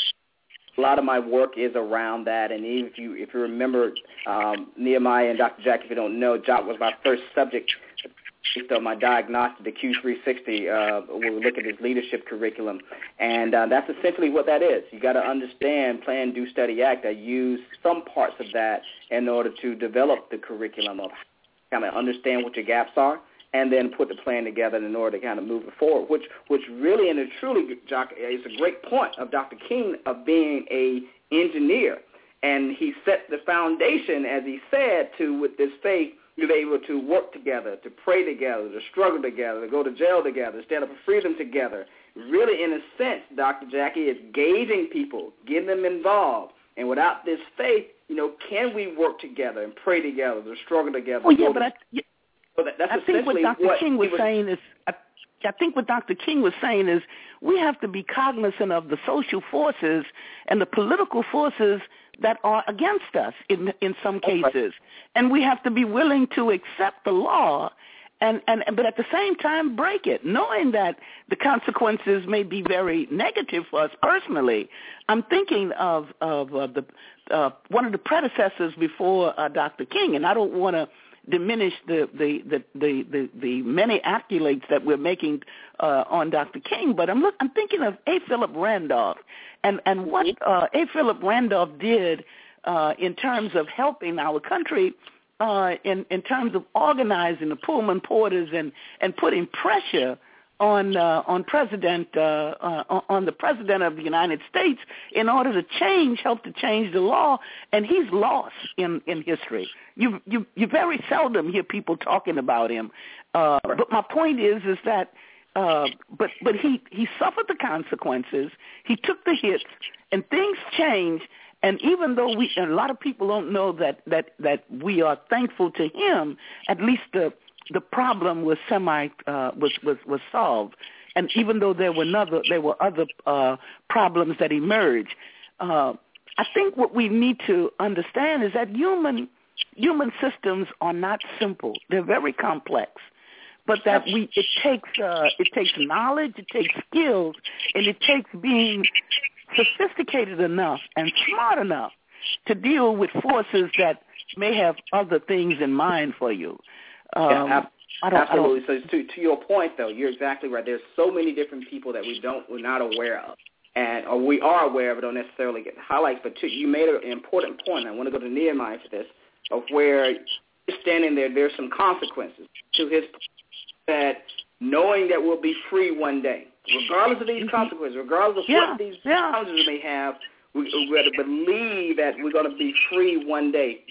a lot of my work is around that. And even if you if you remember um, Nehemiah and Doctor Jackie, if you don't know, Jock was my first subject based on my diagnostic, the Q three sixty, uh, where we look at his leadership curriculum. And uh, that's essentially what that is. You got to understand, plan, do, study, act. I use some parts of that in order to develop the curriculum of kind of understand what your gaps are, and then put the plan together in order to kind of move it forward, which which really and truly, Jock, is a great point of Doctor King of being a engineer. And he set the foundation, as he said, to, with this faith, you're able to work together, to pray together, to struggle together, to go to jail together, to stand up for freedom together. Really, in a sense, Doctor Jackie is gauging people, getting them involved. And without this faith, you know, can we work together and pray together, to struggle together? Oh, yeah, but I... Yeah. So that, that's I think what Doctor What King was, was saying is, I, I think what Doctor King was saying is, we have to be cognizant of the social forces and the political forces that are against us in in some cases, right. And we have to be willing to accept the law, and, and but at the same time break it, knowing that the consequences may be very negative for us personally. I'm thinking of of uh, the uh, one of the predecessors before uh, Doctor King, and I don't want to diminish the the, the, the, the the many accolades that we're making uh, on Doctor King, but I'm look, I'm thinking of A. Philip Randolph, and and what uh, A. Philip Randolph did uh, in terms of helping our country, uh, in in terms of organizing the Pullman Porters and and putting pressure on uh, on President uh, uh, on the President of the United States in order to change, help to change the law, and he's lost in, in history. You you you very seldom hear people talking about him. Uh, but my point is is that uh, but but he he suffered the consequences. He took the hits, and things changed. And even though we and a lot of people don't know that that that we are thankful to him, at least the the problem was semi uh, was, was was solved, and even though there were other there were other uh, problems that emerged, uh, I think what we need to understand is that human human systems are not simple; they're very complex. But that we it takes uh, it takes knowledge, it takes skills, and it takes being sophisticated enough and smart enough to deal with forces that may have other things in mind for you. Um, yeah, I don't, absolutely. I don't, so to to your point, though, you're exactly right. There's so many different people that we don't, we're not aware of, and or we are aware but don't necessarily get highlights. But to, you made an important point. I want to go to Nehemiah for this, of where you're standing there. There's some consequences to his that knowing that we'll be free one day, regardless of these consequences, regardless of yeah, what these yeah. challenges we may have. We, we got to believe that we're going to be free one day.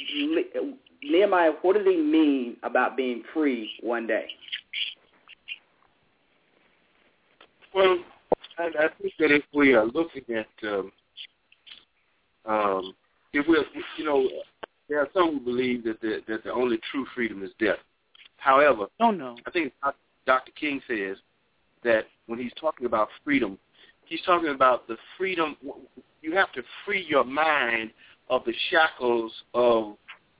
Nehemiah, what does he mean about being free one day? Well, I, I think that if we are looking at, um, um, if we're, you know, there are some who believe that the, that the only true freedom is death. However, oh, no. I think Doctor King says that when he's talking about freedom, he's talking about the freedom. You have to free your mind of the shackles of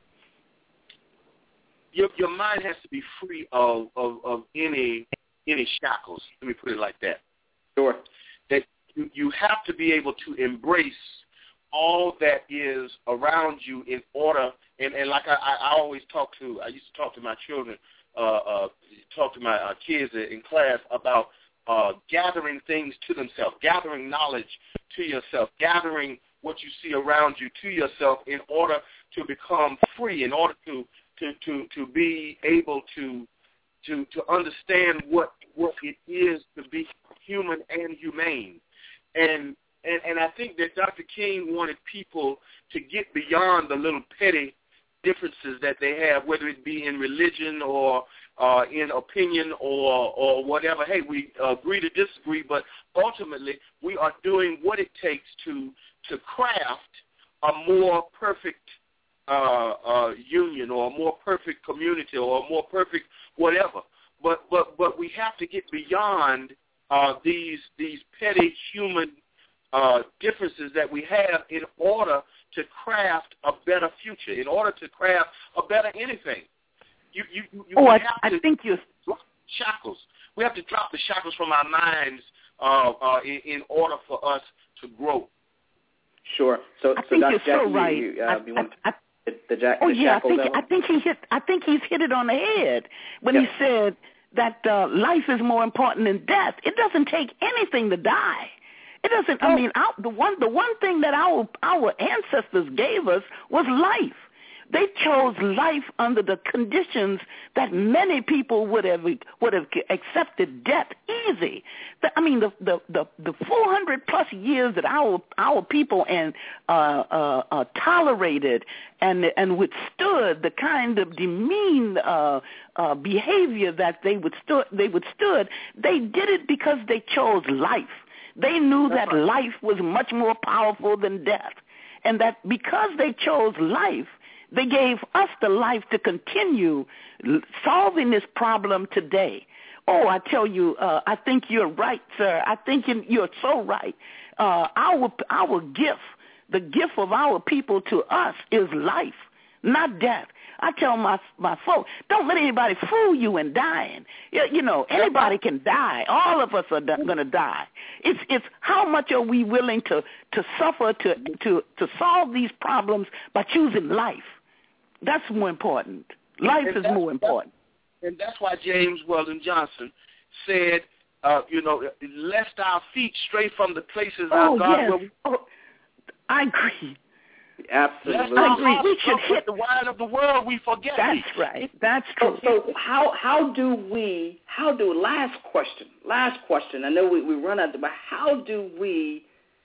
Your, your mind has to be free of, of, of any any shackles. Let me put it like that. Sure. That you, you have to be able to embrace all that is around you in order. And, and like I, I always talk to, I used to talk to my children, uh, uh, talk to my uh, kids in class about uh, gathering things to themselves, gathering knowledge to yourself, gathering what you see around you to yourself in order to become free, in order to To, to, to be able to to to understand what what it is to be human and humane, and and and I think that Doctor King wanted people to get beyond the little petty differences that they have, whether it be in religion or uh, in opinion or or whatever. Hey, we agree to disagree, but ultimately we are doing what it takes to to craft a more perfect uh, uh, union or a more perfect community or a more perfect whatever. But but but we have to get beyond uh, these these petty human uh, differences that we have in order to craft a better future, in order to craft a better anything. You, you, you oh, I, have I to think you drop shackles. We have to drop the shackles from our minds uh, uh, in, in order for us to grow. Sure. So, I so think Doctor you're Jackie, so right. you, you, uh, I, you want I, I, the, the, jack, oh the yeah, I shackle think level? I think he hit. I think he's hit it on the head when yeah. he said that uh, life is more important than death. It doesn't take anything to die. It doesn't. I mean, our, the one the one thing that our our ancestors gave us was life. They chose life under the conditions that many people would have would have accepted death easy. The, I mean, the the the, the four hundred plus years that our our people and uh, uh, uh, tolerated and and withstood the kind of demean uh, uh, behavior that they withstood they withstood. They did it because they chose life. They knew that life was much more powerful than death, and that because they chose life, they gave us the life to continue solving this problem today. Oh, I tell you, uh, I think you're right, sir. I think you're so right. Uh, our our gift, the gift of our people to us is life, not death. I tell my my folks, don't let anybody fool you in dying. You, you know, anybody can die. All of us are going to die. It's it's how much are we willing to to suffer to to to solve these problems by choosing life. That's more important. Life is more important. And that's why James Weldon Johnson said, uh, you know, lest our feet stray from the places oh, our God yes. will. Oh, I agree. Absolutely. I agree. We should hit the wine of the world. We forget. That's right. That's true. So, so how how do we how do last question last question? I know we, we run out, but how do we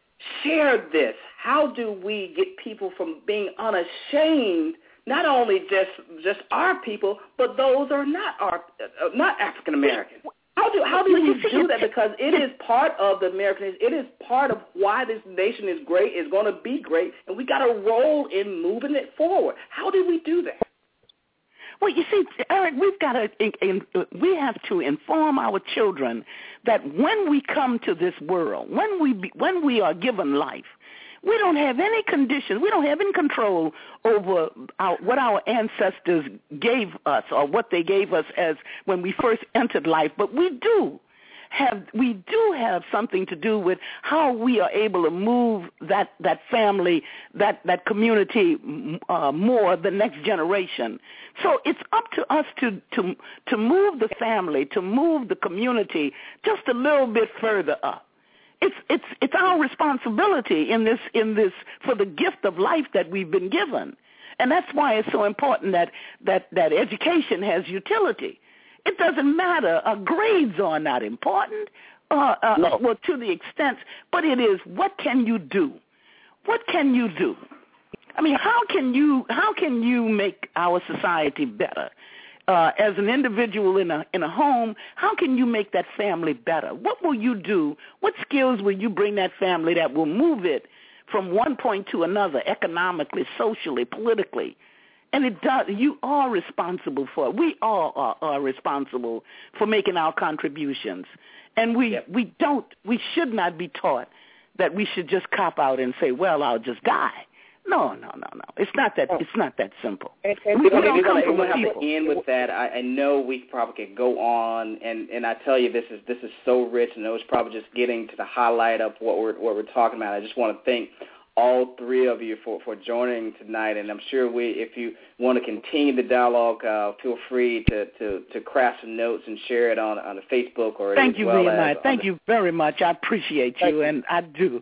share this? How do we get people from being unashamed? Not only just just our people, but those are not our uh, not African American. How do how do we do that? Because it is part of the American. It is part of why this nation is great. Is going to be great, and we got a role in moving it forward. How do we do that? Well, you see, Eric, we've got to we have to inform our children that when we come to this world, when we be, when we are given life, we don't have any conditions. We don't have any control over our, what our ancestors gave us or what they gave us as when we first entered life. But we do have we do have something to do with how we are able to move that that family, that that community uh, more the next generation. So it's up to us to to to move the family, to move the community just a little bit further up. It's it's it's our responsibility in this in this for the gift of life that we've been given, and that's why it's so important that that, that education has utility. It doesn't matter. Uh, grades are not important, uh, uh, no. well to the extent, but it is what can you do? What can you do? I mean, how can you how can you make our society better? Uh, as an individual in a in a home, how can you make that family better? What will you do? What skills will you bring that family that will move it from one point to another, economically, socially, politically? And it does. You are responsible for it. We all are, are responsible for making our contributions, and we yep. we don't. We should not be taught that we should just cop out and say, "Well, I'll just die." No, no, no, no. It's not that. It's not that simple. And, and we we don't come have from a to people. end with that. I, I know we probably could go on, and, and I tell you, this is this is so rich, and it was probably just getting to the highlight of what we're what we're talking about. I just want to thank all three of you for, for joining tonight, and I'm sure we, if you want to continue the dialogue, uh, feel free to, to, to craft some notes and share it on on the Facebook or thank as you, well Nehemiah. as Thank the, you very much. I appreciate you, and I do.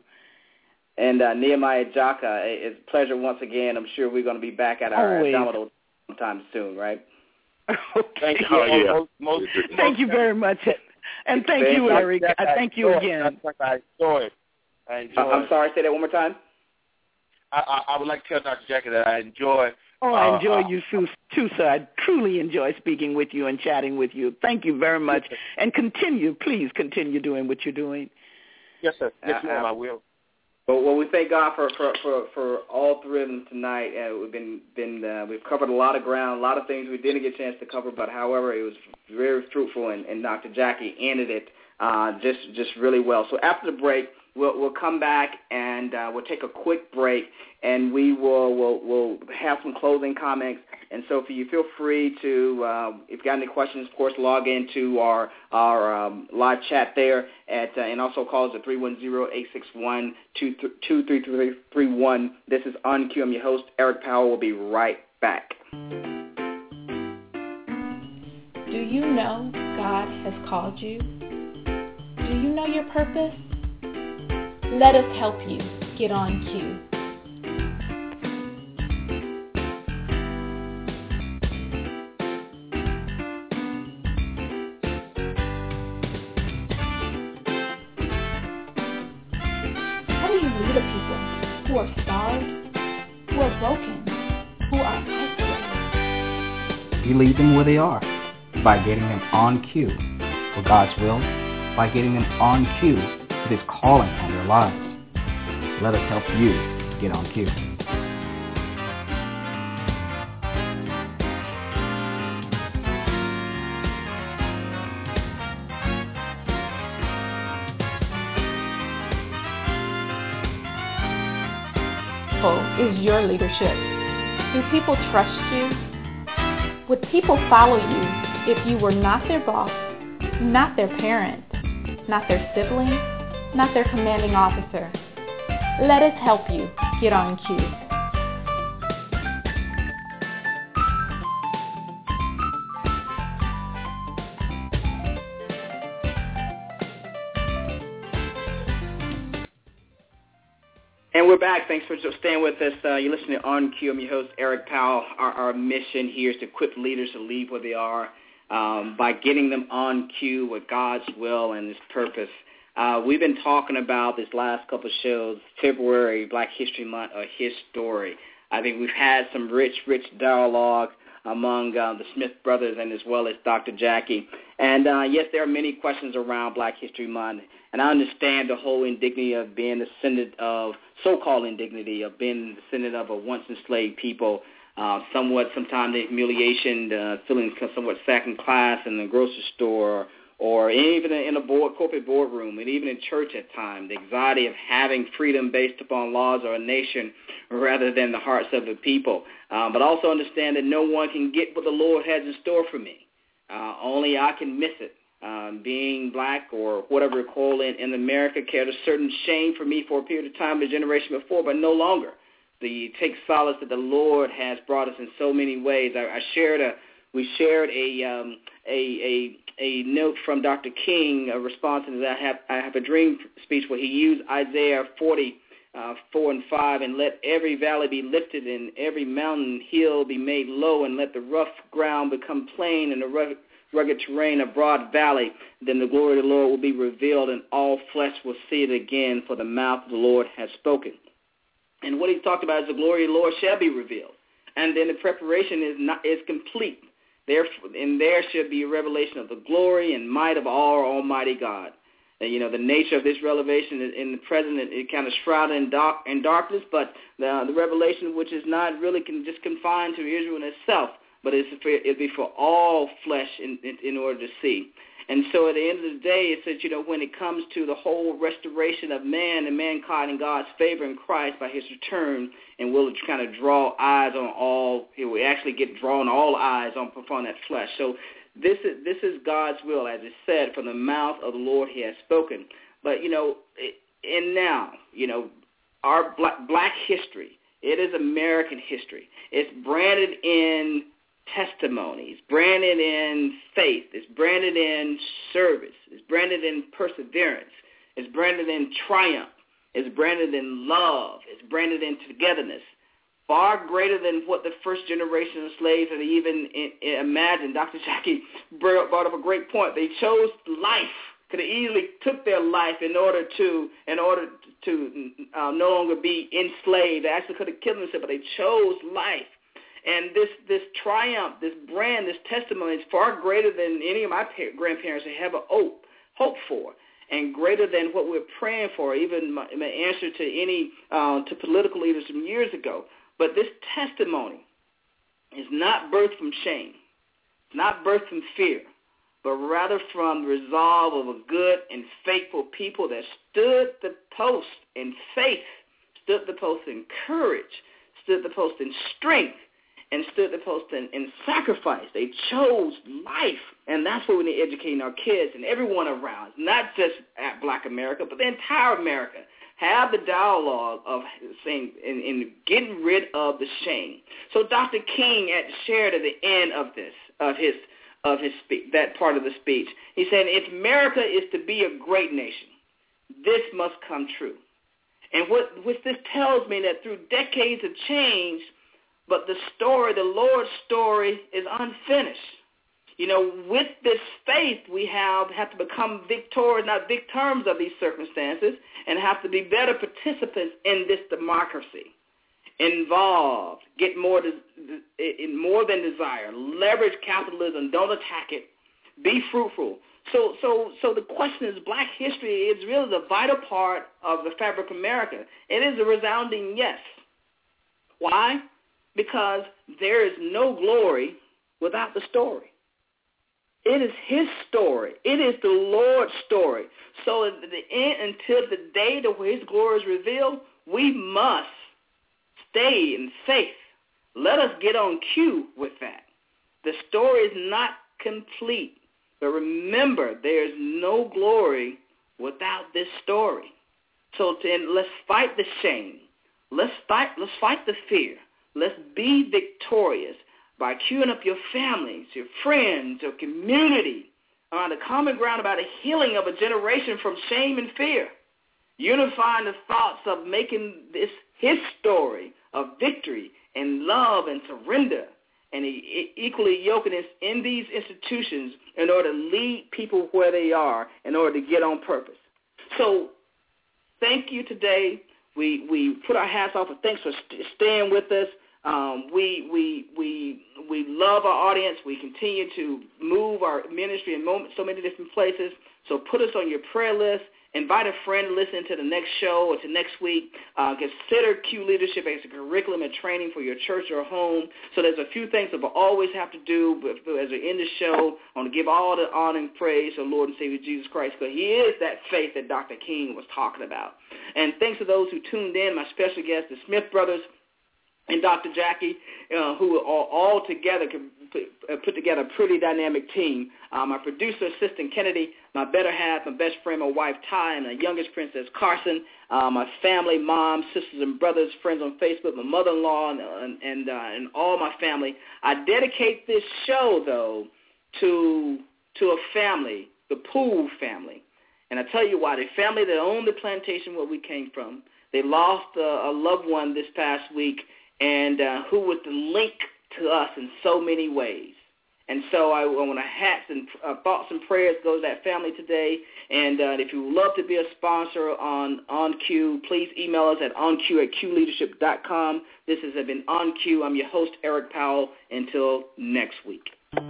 And uh, Nehemiah Jaka, it's a pleasure once again. I'm sure we're going to be back at our Always. Domino sometime soon, right? Okay. Thank you. Oh, yeah. most, most, thank you very much, and thank you, Eric. I thank you again. I enjoy it. I enjoy I'm sorry. Say that one more time. I, I, I would like to tell Doctor Jackie that I enjoy Oh, I enjoy uh, you too, sir. I truly enjoy speaking with you and chatting with you. Thank you very much. Yes, and continue, please continue doing what you're doing. Yes, sir. Yes, Uh, ma'am, I will. Well, well, we thank God for for, for, for all three of them tonight. Uh, we've been been uh, we've covered a lot of ground, a lot of things we didn't get a chance to cover. But however, it was very fruitful, and, and Doctor Jackie ended it uh, just just really well. So after the break, we'll we'll come back and uh, we'll take a quick break, and we will we'll we'll have some closing comments. And so, for you, feel free to, uh, if you got any questions, of course, log into our our um, live chat there, at uh, and also call us at three one zero, eight six one, two three three three one. This is On Cue. I'm your host, Eric Powell. We'll be right back. Do you know God has called you? Do you know your purpose? Let us help you get on cue. Who are starved, who are broken, who are isolated. You lead them where they are by getting them on cue for God's will, by getting them on cue with His calling on their lives. Let us help you get on cue. Is your leadership? Do people trust you? Would people follow you if you were not their boss, not their parent, not their sibling, not their commanding officer? Let us help you get on cue. And we're back. Thanks for staying with us. Uh, you're listening to On Cue. I'm your host, Eric Powell. Our, our mission here is to equip leaders to leave where they are um, by getting them on cue with God's will and His purpose. Uh, we've been talking about this last couple of shows, February, Black History Month, or His Story. I think we've had some rich, rich dialogue among uh, the Smith brothers and as well as Doctor Jackie. And, uh, yes, there are many questions around Black History Month. And I understand the whole indignity of being the descendant of, so-called indignity of being the descendant of a once enslaved people, uh, somewhat, sometimes the humiliation, uh, feeling somewhat second class in the grocery store, or even in a board, corporate boardroom, and even in church at times, the anxiety of having freedom based upon laws of a nation rather than the hearts of the people. Um, but also understand that no one can get what the Lord has in store for me. Uh, only I can miss it. Um, being black or whatever you call it in America carried a certain shame for me for a period of time, the generation before, but no longer. The take solace that the Lord has brought us in so many ways. I, I shared a, we shared a, um, a, a, a note from Doctor King, a response to that. I have, I have a dream speech where he used Isaiah forty, uh, four and five, and let every valley be lifted and every mountain hill be made low, and let the rough ground become plain and the rugged rugged terrain, a broad valley, then the glory of the Lord will be revealed, and all flesh will see it again, for the mouth of the Lord has spoken. And what he talked about is the glory of the Lord shall be revealed. And then the preparation is not is complete. Therefore, and there should be a revelation of the glory and might of our Almighty God. And, you know, the nature of this revelation is in the present, it, it kind of shrouded in, dark, in darkness, but the, the revelation which is not really can, just confined to Israel in itself, but it's for, it'll be for all flesh in, in, in order to see. And so at the end of the day, it says, you know, when it comes to the whole restoration of man and mankind in God's favor in Christ by His return, and we'll kind of draw eyes on all, He will actually get drawn all eyes on upon that flesh. So this is this is God's will, as it said, from the mouth of the Lord He has spoken. But, you know, and now, you know, our black, black history, it is American history. It's branded in testimonies, branded in faith, it's branded in service, it's branded in perseverance, it's branded in triumph, it's branded in love, it's branded in togetherness, far greater than what the first generation of slaves had even in, in imagined. Doctor Jackie brought up a great point. They chose life, could have easily took their life in order to in order to uh, no longer be enslaved. They actually could have killed themselves, but they chose life. And this this triumph, this brand, this testimony is far greater than any of my pa- grandparents have ever hope, hoped for, and greater than what we're praying for, even my, my answer to any uh, to political leaders from years ago. But this testimony is not birthed from shame. It's not birthed from fear, but rather from the resolve of a good and faithful people that stood the post in faith, stood the post in courage, stood the post in strength, and stood the post in, in sacrifice. They chose life, and that's what we need educating our kids and everyone around, not just at Black America, but the entire America. Have the dialogue of saying and, and getting rid of the shame. So Doctor King had shared at the end of this, of his of his speech, that part of the speech. He said, if America is to be a great nation, this must come true. And what which this tells me that through decades of change, but the story, the Lord's story, is unfinished. You know, with this faith, we have, have to become victorious, not victims of these circumstances, and have to be better participants in this democracy. Involved, get more, in more than desire, leverage capitalism, don't attack it, be fruitful. So, so, so the question is, Black history is really the vital part of the fabric of America. It is a resounding yes. Why? Because there is no glory without the story. It is his story. It is the Lord's story. So at the end, until the day that his glory is revealed, we must stay in faith. Let us get on cue with that. The story is not complete. But remember, there is no glory without this story. So to, let's fight the shame. Let's fight, let's fight the fear. Let's be victorious by queuing up your families, your friends, your community on the common ground about a healing of a generation from shame and fear. Unifying the thoughts of making this his story of victory and love and surrender, and equally yoking us in these institutions in order to lead people where they are, in order to get on purpose. So thank you today. We we put our hats off, and thanks for st- staying with us. Um, we we we we love our audience. We continue to move our ministry in so many different places. So put us on your prayer list. Invite a friend to listen to the next show or to next week. Uh, consider Q Leadership as a curriculum and training for your church or home. So there's a few things that we'll always have to do. But as we end the show, I want to give all the honor and praise to the Lord and Savior Jesus Christ, because he is that faith that Doctor King was talking about. And thanks to those who tuned in, my special guests, the Smith brothers, and Doctor Jackie, uh, who are all together, can put, uh, put together a pretty dynamic team. Uh, my producer, assistant Kennedy, my better half, my best friend, my wife Ty, and my youngest princess Carson, uh, my family, mom, sisters and brothers, friends on Facebook, my mother-in-law, and and, and, uh, and all my family. I dedicate this show, though, to to a family, the Poole family. And I tell you why. The family that owned the plantation where we came from, they lost uh, a loved one this past week, and uh, who was the link to us in so many ways. And so I, I want to hats and uh, thoughts and prayers go to that family today. And uh, if you would love to be a sponsor on OnQ, please email us at onq at q leadership dot com. This has been OnQ. I'm your host, Eric Powell. Until next week.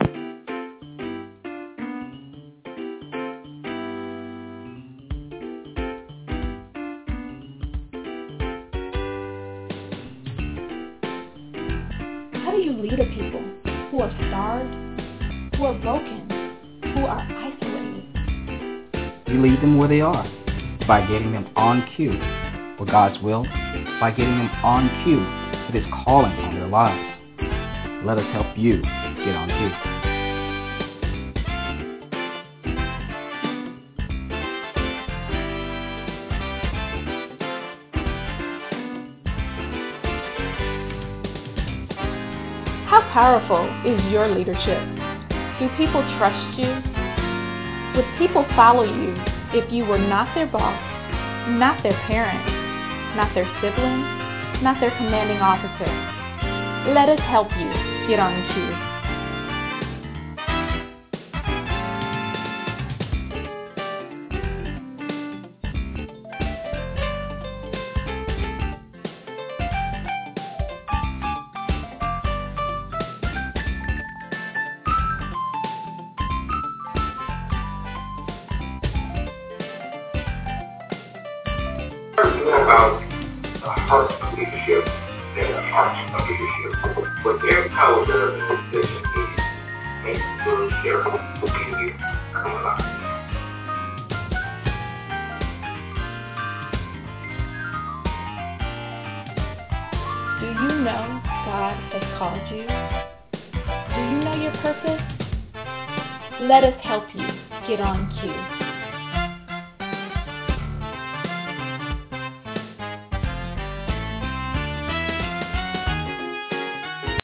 How do you lead a people who are starved, who are broken, who are isolated? You lead them where they are, by getting them on cue for God's will, by getting them on cue with his calling on their lives. Let us help you get on cue. How powerful is your leadership? Do people trust you? Would people follow you if you were not their boss, not their parent, not their sibling, not their commanding officer? Let us help you get on cue. heard more about the heart of leadership than the art of leadership. What Eric Powell does in this session is make the leader who can you come alive. Do you know God has called you? Do you know your purpose? Let us help you get on cue.